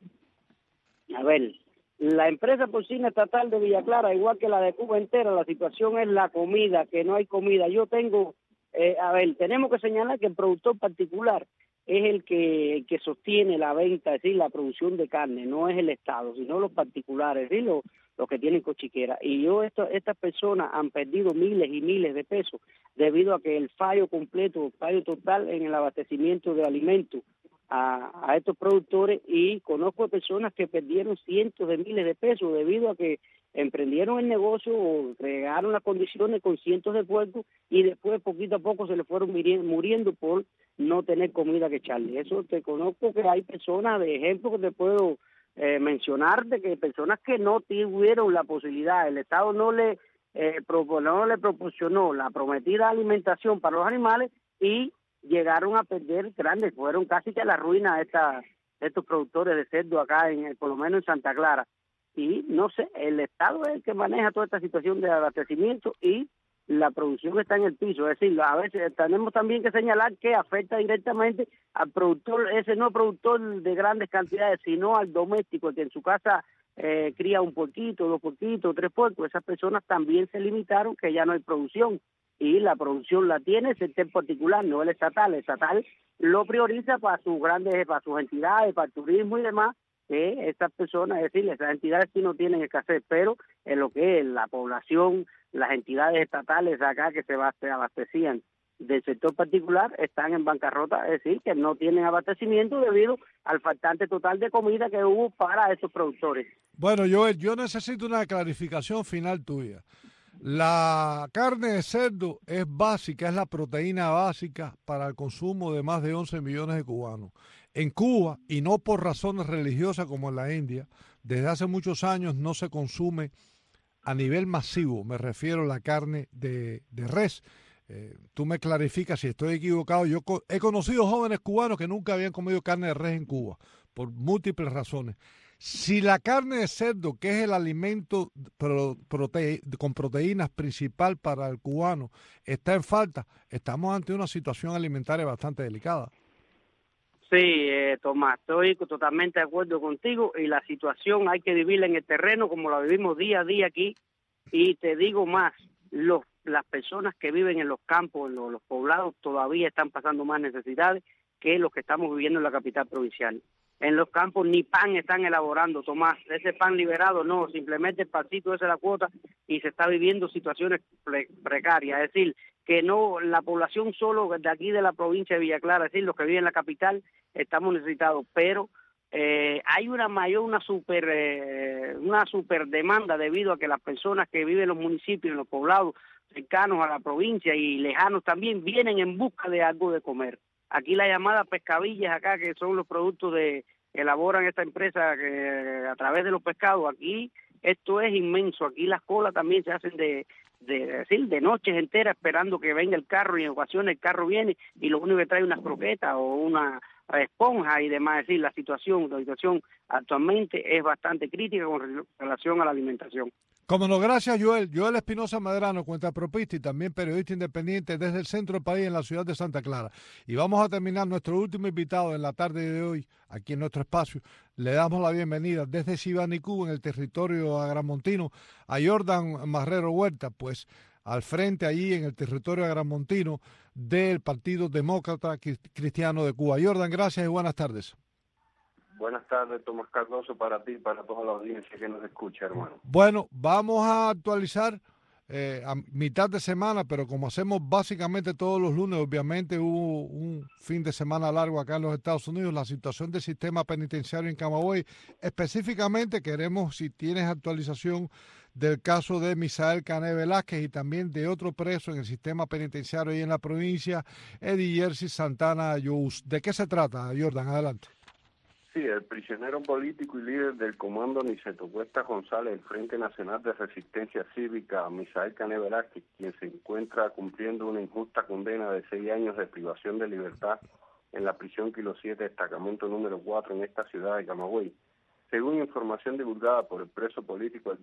A ver, la empresa porcina estatal de Villa Clara, igual que la de Cuba entera, la situación es la comida, que no hay comida. Yo tengo, tenemos que señalar que el productor particular es el que sostiene la venta, es decir, la producción de carne, no es el Estado, sino los particulares, es decir, los que tienen cochiquera. Y estas personas han perdido miles y miles de pesos debido a que el fallo total en el abastecimiento de alimentos a estos productores, y conozco personas que perdieron cientos de miles de pesos debido a que emprendieron el negocio o crearon las condiciones con cientos de puercos y después poquito a poco se le fueron muriendo por no tener comida que echarle. Eso te conozco, que hay personas, de ejemplo que te puedo mencionar, de que personas que no tuvieron la posibilidad, el Estado no le no le proporcionó la prometida alimentación para los animales y llegaron a perder grandes, fueron casi que a la ruina estos productores de cerdo acá, por lo menos en Santa Clara. Y no sé, el Estado es el que maneja toda esta situación de abastecimiento y la producción está en el piso. Es decir, a veces tenemos también que señalar que afecta directamente al productor, ese no productor de grandes cantidades, sino al doméstico, que en su casa cría un porquito, 2 porquitos, 3 puercos. Esas personas también se limitaron, que ya no hay producción. Y la producción la tiene el sector particular, no el estatal. El estatal lo prioriza para sus entidades, para el turismo y demás, que estas personas, es decir, esas entidades sí no tienen escasez, pero en lo que es la población, las entidades estatales acá que se abastecían del sector particular están en bancarrota, es decir, que no tienen abastecimiento debido al faltante total de comida que hubo para esos productores. Bueno, Joel, yo necesito una clarificación final tuya. La carne de cerdo es básica, es la proteína básica para el consumo de más de 11 millones de cubanos. En Cuba, y no por razones religiosas como en la India, desde hace muchos años no se consume a nivel masivo, me refiero a la carne de res. Tú me clarificas si estoy equivocado. Yo he conocido jóvenes cubanos que nunca habían comido carne de res en Cuba, por múltiples razones. Si la carne de cerdo, que es el alimento con proteínas principal para el cubano, está en falta, estamos ante una situación alimentaria bastante delicada. Sí, Tomás, estoy totalmente de acuerdo contigo y la situación hay que vivirla en el terreno como la vivimos día a día aquí. Y te digo más, las personas que viven en los campos, en los poblados, todavía están pasando más necesidades que los que estamos viviendo en la capital provincial. En los campos ni pan están elaborando, Tomás. Ese pan liberado no, simplemente el pancito esa es la cuota y se está viviendo situaciones precarias. Es decir, que no, la población solo de aquí de la provincia de Villa Clara, es decir, los que viven en la capital, estamos necesitados, pero hay una super demanda debido a que las personas que viven en los municipios, en los poblados cercanos a la provincia y lejanos también, vienen en busca de algo de comer. Aquí la llamada pescadillas acá, que son los productos que elaboran esta empresa que a través de los pescados, aquí esto es inmenso. Aquí las colas también se hacen de noches enteras esperando que venga el carro, y en ocasiones el carro viene y lo único que trae unas croquetas o una esponja y demás. Es decir, la situación actualmente es bastante crítica con relación a la alimentación. Como no, gracias Joel. Joel Espinosa Medrano, cuentapropista y también periodista independiente desde el centro del país en la ciudad de Santa Clara. Y vamos a terminar nuestro último invitado en la tarde de hoy, aquí en nuestro espacio. Le damos la bienvenida desde Sibanico, en el territorio agramontino, a Jordan Marrero Huerta, pues al frente allí en el territorio agramontino del Partido Demócrata Cristiano de Cuba. Jordan, gracias y buenas tardes. Buenas tardes, Tomás Cardoso, para ti y para toda la audiencia que nos escucha, hermano. Bueno, vamos a actualizar a mitad de semana, pero como hacemos básicamente todos los lunes, obviamente hubo un fin de semana largo acá en los Estados Unidos, la situación del sistema penitenciario en Camagüey. Específicamente queremos, si tienes actualización del caso de Misael Cané Velázquez y también de otro preso en el sistema penitenciario ahí en la provincia, Eddie Jersey Santana Yous. ¿De qué se trata, Jordan? Adelante. Sí, el prisionero político y líder del comando Niceto Cuesta González del Frente Nacional de Resistencia Cívica, Misael Cané Velázquez, quien se encuentra cumpliendo una injusta condena de 6 años de privación de libertad en la prisión Kilo 7, destacamento número 4 en esta ciudad de Camagüey. Según información divulgada por el preso político,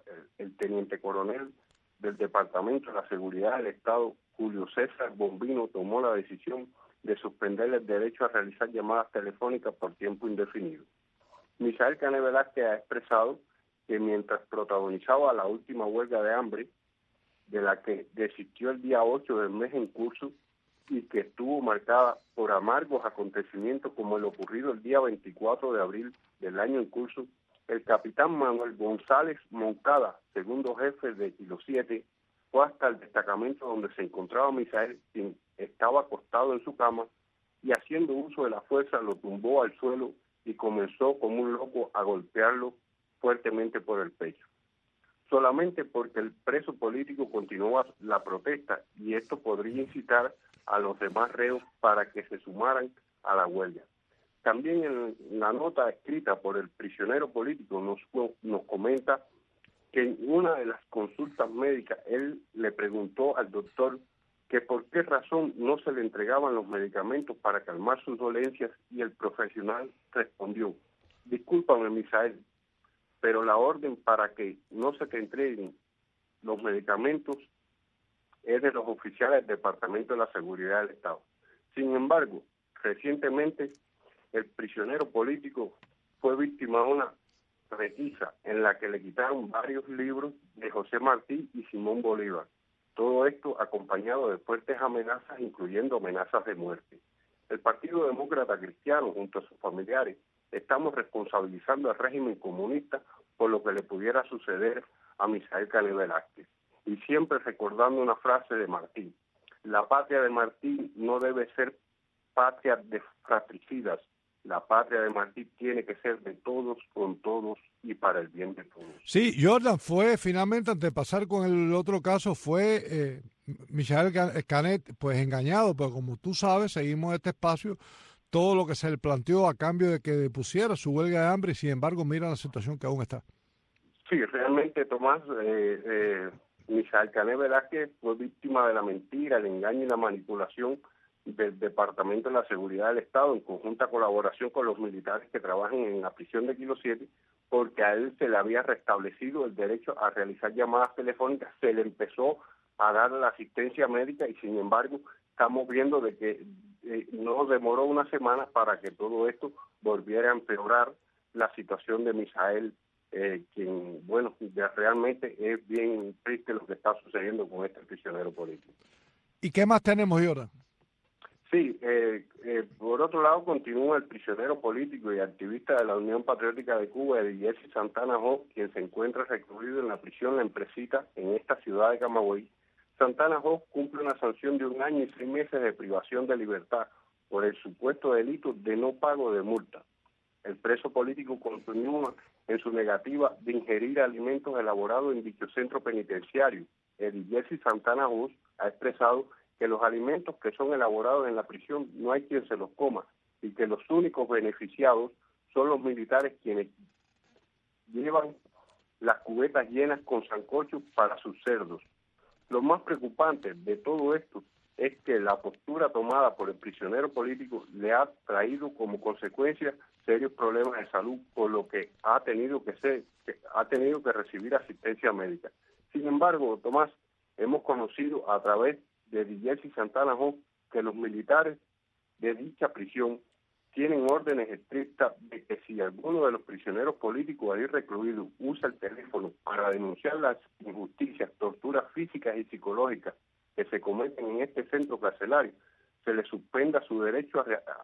el teniente coronel del Departamento de la Seguridad del Estado, Julio César Bombino, tomó la decisión de suspenderle el derecho a realizar llamadas telefónicas por tiempo indefinido. Misael Cané Velázquez ha expresado que mientras protagonizaba la última huelga de hambre, de la que desistió el día 8 del mes en curso y que estuvo marcada por amargos acontecimientos como el ocurrido el día 24 de abril del año en curso, el capitán Manuel González Moncada, segundo jefe de Kilo 7, fue hasta el destacamento donde se encontraba Misael, quien estaba acostado en su cama, y haciendo uso de la fuerza lo tumbó al suelo y comenzó como un loco a golpearlo fuertemente por el pecho. Solamente porque el preso político continuaba la protesta, y esto podría incitar a los demás reos para que se sumaran a la huelga. También en la nota escrita por el prisionero político nos comenta que en una de las consultas médicas él le preguntó al doctor que por qué razón no se le entregaban los medicamentos para calmar sus dolencias, y el profesional respondió: discúlpame, Misael, pero la orden para que no se te entreguen los medicamentos es de los oficiales del Departamento de la Seguridad del Estado. Sin embargo, recientemente el prisionero político fue víctima de una requisa en la que le quitaron varios libros de José Martí y Simón Bolívar. Todo esto acompañado de fuertes amenazas, incluyendo amenazas de muerte. El Partido Demócrata Cristiano, junto a sus familiares, estamos responsabilizando al régimen comunista por lo que le pudiera suceder a Misael Caney Velázquez. Y siempre recordando una frase de Martí: la patria de Martí no debe ser patria de fratricidas. La patria de Martí tiene que ser de todos, con todos y para el bien de todos. Sí, Jordan, fue finalmente, antes de pasar con el otro caso, fue Misael Caney pues engañado, pero como tú sabes, seguimos este espacio, todo lo que se le planteó a cambio de que depusiera su huelga de hambre, y sin embargo mira la situación que aún está. Sí, realmente, Tomás, Misael Caney Velázquez fue víctima de la mentira, el engaño y la manipulación del Departamento de la Seguridad del Estado, en conjunta colaboración con los militares que trabajan en la prisión de Kilo 7, porque a él se le había restablecido el derecho a realizar llamadas telefónicas, se le empezó a dar la asistencia médica, y sin embargo estamos viendo de que no demoró una semana para que todo esto volviera a empeorar la situación de Misael, quien, bueno, realmente es bien triste lo que está sucediendo con este prisionero político. ¿Y qué más tenemos, Jordan? Sí, por otro lado continúa el prisionero político y activista de la Unión Patriótica de Cuba, Eddie Santana Jó, quien se encuentra recluido en la prisión La Empresita en esta ciudad de Camagüey. Santana Jó cumple una sanción de 1 año y 6 meses de privación de libertad por el supuesto delito de no pago de multa. El preso político continúa en su negativa de ingerir alimentos elaborados en dicho centro penitenciario. Eddie Santana Jó ha expresado que los alimentos que son elaborados en la prisión no hay quien se los coma, y que los únicos beneficiados son los militares, quienes llevan las cubetas llenas con sancocho para sus cerdos. Lo más preocupante de todo esto es que la postura tomada por el prisionero político le ha traído como consecuencia serios problemas de salud, por lo que ha tenido que recibir asistencia médica. Sin embargo, Tomás, hemos conocido a través de Eddie Santana Jó que los militares de dicha prisión tienen órdenes estrictas de que si alguno de los prisioneros políticos ahí recluidos usa el teléfono para denunciar las injusticias, torturas físicas y psicológicas que se cometen en este centro carcelario, se le suspenda su derecho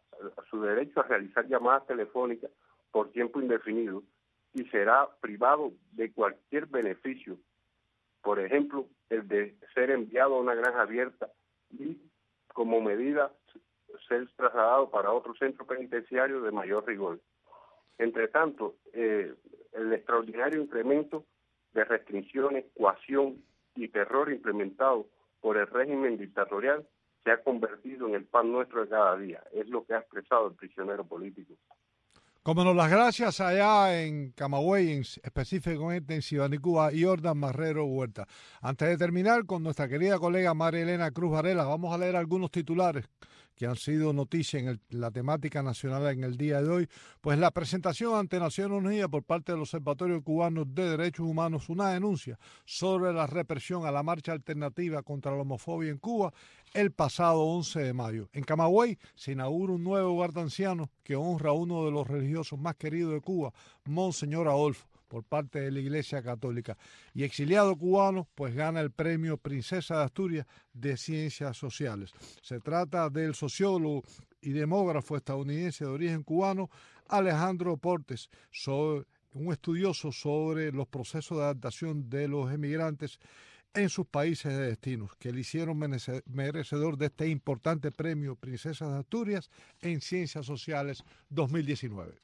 a realizar llamadas telefónicas por tiempo indefinido, y será privado de cualquier beneficio, por ejemplo, el de ser enviado a una granja abierta y, como medida, ser trasladado para otro centro penitenciario de mayor rigor. Entre tanto, el extraordinario incremento de restricciones, coacción y terror implementado por el régimen dictatorial se ha convertido en el pan nuestro de cada día. Es lo que ha expresado el prisionero político. Como nos las gracias allá en Camagüey, específicamente en Cibanicúa, Jordan Marrero Huerta. Antes de terminar con nuestra querida colega María Elena Cruz Varela, vamos a leer algunos titulares que han sido noticia en la temática nacional en el día de hoy. Pues la presentación ante Naciones Unidas por parte del Observatorio Cubano de Derechos Humanos, una denuncia sobre la represión a la marcha alternativa contra la homofobia en Cuba el pasado 11 de mayo. En Camagüey se inaugura un nuevo hogar de ancianos que honra a uno de los religiosos más queridos de Cuba, Monseñor Adolfo, por parte de la Iglesia Católica. Y exiliado cubano, pues gana el premio Princesa de Asturias de Ciencias Sociales. Se trata del sociólogo y demógrafo estadounidense de origen cubano, Alejandro Portes, un estudioso sobre los procesos de adaptación de los emigrantes en sus países de destino, que le hicieron merecedor de este importante premio Princesa de Asturias en Ciencias Sociales 2019.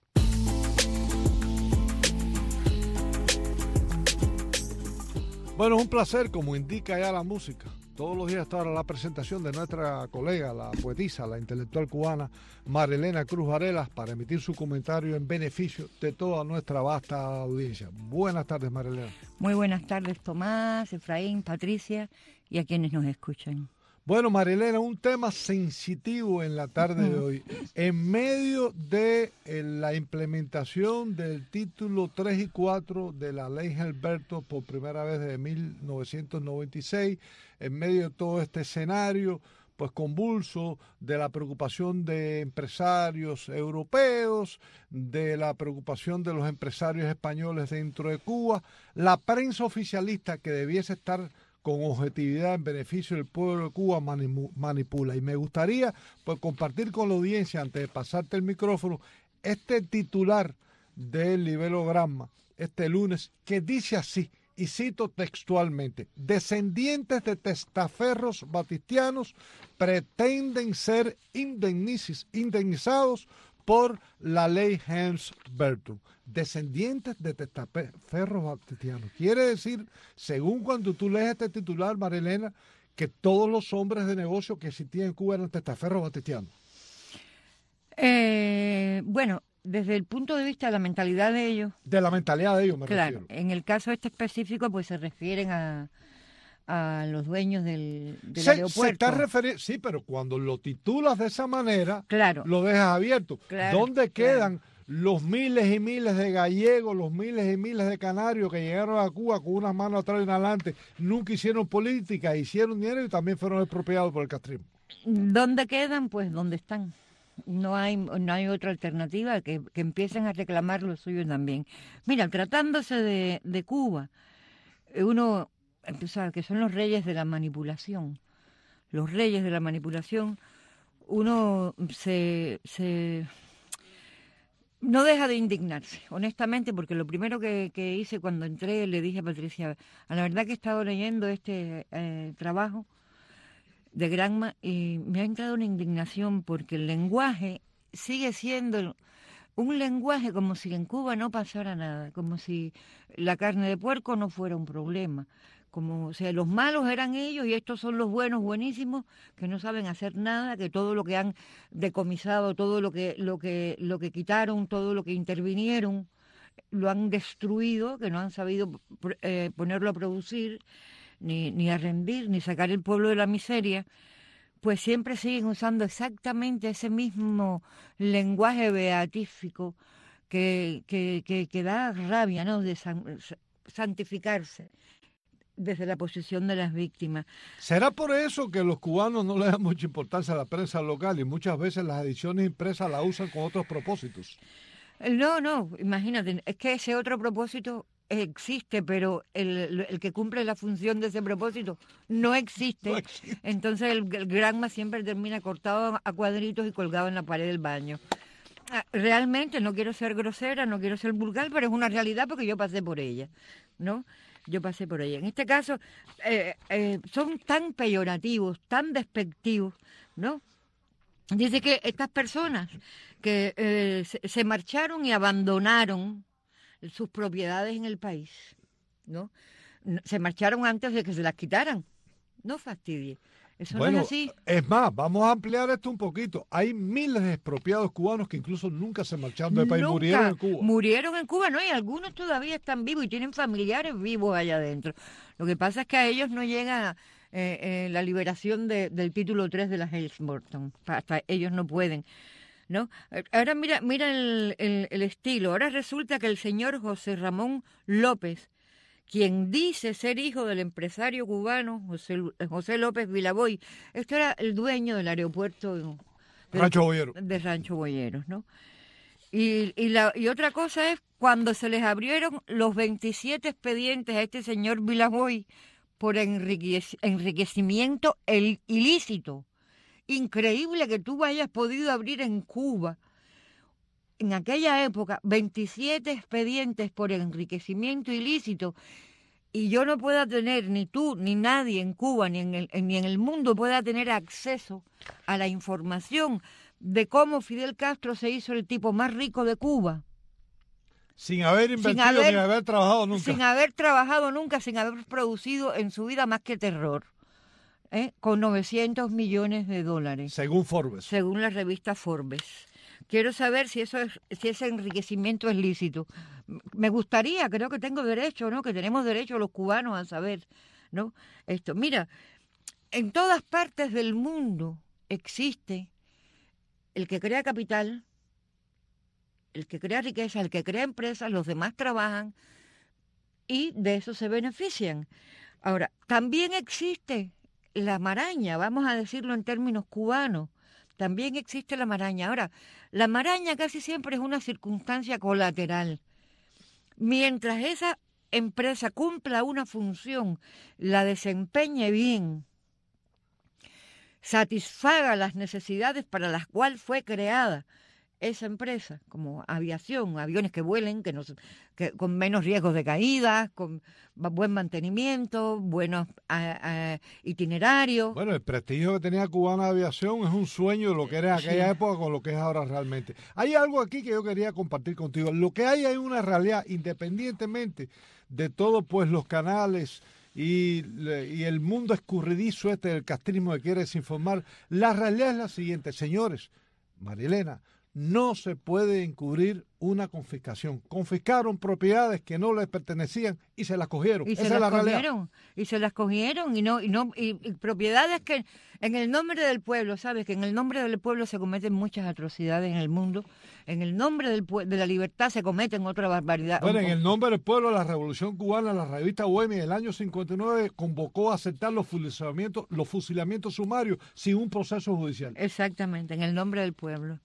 Bueno, es un placer, como indica ya la música, todos los días está ahora la presentación de nuestra colega, la poetisa, la intelectual cubana, Marilena Cruz Varela, para emitir su comentario en beneficio de toda nuestra vasta audiencia. Buenas tardes, Marilena. Muy buenas tardes, Tomás, Efraín, Patricia y a quienes nos escuchan. Bueno, Marilena, un tema sensitivo en la tarde de hoy. En medio de la implementación del título 3 y 4 de la ley Gilberto por primera vez desde 1996, en medio de todo este escenario pues convulso de la preocupación de empresarios europeos, de la preocupación de los empresarios españoles dentro de Cuba, la prensa oficialista que debiese estar con objetividad en beneficio del pueblo de Cuba manipula. Y me gustaría pues compartir con la audiencia, antes de pasarte el micrófono, este titular del Libero Gramma, este lunes, que dice así, y cito textualmente: descendientes de testaferros batistianos pretenden ser indemnizados por la ley Helms-Burton. Descendientes de testaferros batistianos. Quiere decir, según cuando tú lees este titular, Marilena, que todos los hombres de negocio que existían en Cuba eran testaferros batistianos. Bueno, desde el punto de vista de la mentalidad de ellos. De la mentalidad de ellos, me refiero. Claro, en el caso este específico, pues se refieren a los dueños del aeropuerto. Sí, pero cuando lo titulas de esa manera, claro, lo dejas abierto. Claro, ¿Dónde quedan los miles y miles de gallegos, los miles y miles de canarios que llegaron a Cuba con unas manos atrás y una adelante? Nunca hicieron política, hicieron dinero y también fueron expropiados por el castrismo. ¿Dónde quedan? Pues donde están. No hay otra alternativa que empiecen a reclamar lo suyo también. Mira, tratándose de Cuba, uno... Tú sabes que son los reyes de la manipulación. Los reyes de la manipulación, uno no deja de indignarse, honestamente, porque lo primero que hice cuando entré, le dije a Patricia, a la verdad que he estado leyendo este trabajo de Gramma y me ha entrado una indignación porque el lenguaje sigue siendo un lenguaje como si en Cuba no pasara nada, como si la carne de puerco no fuera un problema. Como, o sea, los malos eran ellos y estos son los buenos, buenísimos, que no saben hacer nada, que todo lo que han decomisado, todo lo que quitaron, todo lo que intervinieron, lo han destruido, que no han sabido ponerlo a producir, ni a rendir, ni sacar el pueblo de la miseria, pues siempre siguen usando exactamente ese mismo lenguaje beatífico que da rabia, ¿no? De santificarse desde la posición de las víctimas. ¿Será por eso que los cubanos no le dan mucha importancia a la prensa local y muchas veces las ediciones impresas la usan con otros propósitos? No, imagínate, es que ese otro propósito existe, pero el que cumple la función de ese propósito no existe. Entonces el Gramma siempre termina cortado a cuadritos y colgado en la pared del baño. Realmente no quiero ser grosera, no quiero ser vulgar, pero es una realidad porque yo pasé por ella, ¿no? Yo pasé por ella. En este caso, son tan peyorativos, tan despectivos, ¿no? Dice que estas personas que se marcharon y abandonaron sus propiedades en el país, ¿no? Se marcharon antes de que se las quitaran. No fastidie. Eso bueno, no es así. Es más, vamos a ampliar esto un poquito. Hay miles de expropiados cubanos que incluso nunca se marcharon del país, murieron en Cuba. Murieron en Cuba, ¿no? Y algunos todavía están vivos y tienen familiares vivos allá adentro. Lo que pasa es que a ellos no llega la liberación del título 3 de la Helms-Burton. Hasta ellos no pueden, ¿no? Ahora mira el estilo. Ahora resulta que el señor José Ramón López, quien dice ser hijo del empresario cubano José López Vilaboy, este era el dueño del aeropuerto de Rancho Boyeros, ¿no? Y otra cosa es cuando se les abrieron los 27 expedientes a este señor Vilaboy por enriquecimiento ilícito. Increíble que tú hayas podido abrir en Cuba, en aquella época, 27 expedientes por enriquecimiento ilícito, y yo no pueda tener, ni tú, ni nadie en Cuba, ni en el mundo pueda tener acceso a la información de cómo Fidel Castro se hizo el tipo más rico de Cuba. Sin haber invertido, ni haber trabajado nunca. Sin haber trabajado nunca, sin haber producido en su vida más que terror. con 900 millones de dólares. Según Forbes. Según la revista Forbes. Quiero saber si ese enriquecimiento es lícito. Me gustaría, creo que tengo derecho, ¿no? Que tenemos derecho los cubanos a saber, ¿no? Esto, mira, en todas partes del mundo existe el que crea capital, el que crea riqueza, el que crea empresas, los demás trabajan y de eso se benefician. Ahora, también existe la maraña, vamos a decirlo en términos cubanos, también existe la maraña. Ahora, la maraña casi siempre es una circunstancia colateral. Mientras esa empresa cumpla una función, la desempeñe bien, satisfaga las necesidades para las cuales fue creada esa empresa, como aviación, aviones que vuelen, que con menos riesgos de caída, con buen mantenimiento, buenos itinerarios. Bueno, el prestigio que tenía Cubana Aviación es un sueño de lo que era en aquella época con lo que es ahora realmente. Hay algo aquí que yo quería compartir contigo. Lo que hay una realidad, independientemente de todo, pues los canales y el mundo escurridizo del castrismo que quiere desinformar. La realidad es la siguiente, señores, Marilena, no se puede encubrir una confiscación. Confiscaron propiedades que no les pertenecían y se las cogieron. Esa es la realidad. Y se las cogieron y propiedades que en el nombre del pueblo, sabes que en el nombre del pueblo se cometen muchas atrocidades en el mundo. En el nombre de la libertad se cometen otras barbaridades. Bueno, en el nombre del pueblo, la Revolución Cubana, la revista Bohemia, en el año 59 convocó a aceptar los fusilamientos sumarios sin un proceso judicial. Exactamente, en el nombre del pueblo.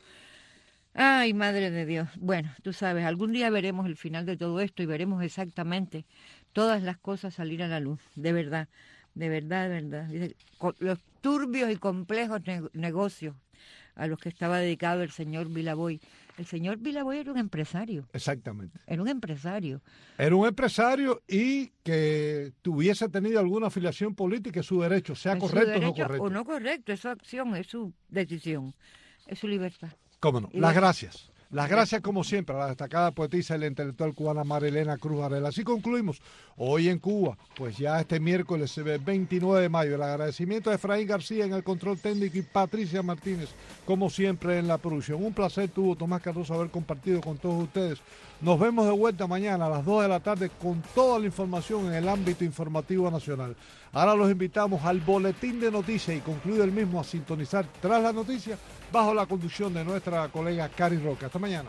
Ay, madre de Dios. Bueno, tú sabes, algún día veremos el final de todo esto y veremos exactamente todas las cosas salir a la luz, de verdad, de verdad, de verdad. Los turbios y complejos negocios a los que estaba dedicado el señor Vilaboy. El señor Vilaboy era un empresario. Exactamente. Era un empresario. Era un empresario y que tuviese tenido alguna afiliación política es su derecho, sea correcto o no correcto. O no correcto, es su acción, es su decisión, es su libertad. Cómo no. Las gracias. Las gracias, como siempre, a la destacada poetisa y la intelectual cubana Marilena Cruz Varela. Así concluimos hoy en Cuba, pues ya este miércoles 29 de mayo. El agradecimiento a Efraín García en el control técnico y Patricia Martínez, como siempre, en la producción. Un placer tuvo Tomás Cardoso haber compartido con todos ustedes. Nos vemos de vuelta mañana a las 2 de la tarde con toda la información en el ámbito informativo nacional. Ahora los invitamos al boletín de noticias y concluye el mismo a sintonizar tras la noticia bajo la conducción de nuestra colega Cari Roca. Hasta mañana.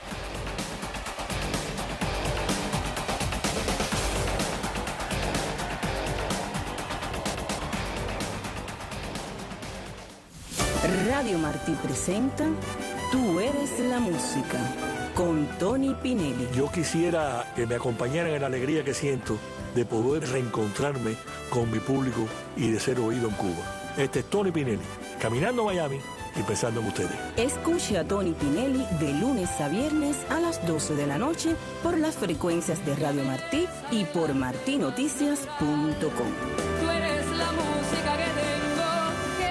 Radio Martí presenta Tú eres la música, con Tony Pinelli. Yo quisiera que me acompañaran en la alegría que siento de poder reencontrarme con mi público y de ser oído en Cuba. Este es Tony Pinelli, caminando a Miami y pensando en ustedes. Escuche a Tony Pinelli de lunes a viernes a las 12 de la noche por las frecuencias de Radio Martí y por martinoticias.com. Tú eres la música que tengo que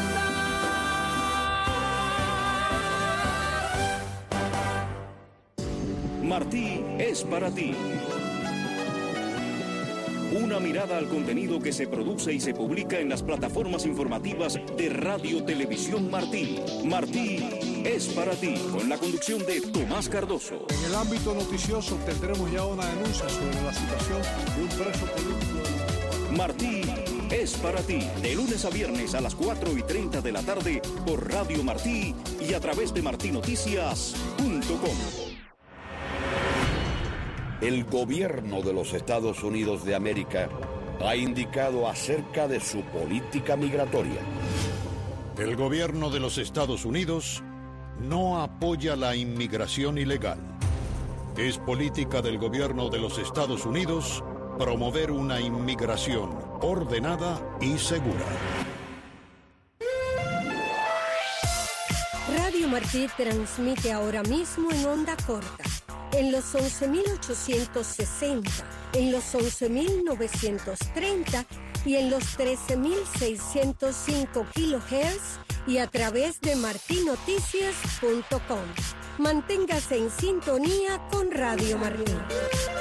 cantar. Martí es para ti. Una mirada al contenido que se produce y se publica en las plataformas informativas de Radio Televisión Martí. Martí es para ti, con la conducción de Tomás Cardoso. En el ámbito noticioso tendremos ya una denuncia sobre la situación de un preso político. Martí es para ti, de lunes a viernes a las 4:30 de la tarde por Radio Martí y a través de martinoticias.com. El gobierno de los Estados Unidos de América ha indicado acerca de su política migratoria. El gobierno de los Estados Unidos no apoya la inmigración ilegal. Es política del gobierno de los Estados Unidos promover una inmigración ordenada y segura. Radio Martí transmite ahora mismo en onda corta, en los 11.860, en los 11.930 y en los 13.605 kHz y a través de martinoticias.com. Manténgase en sintonía con Radio Martí.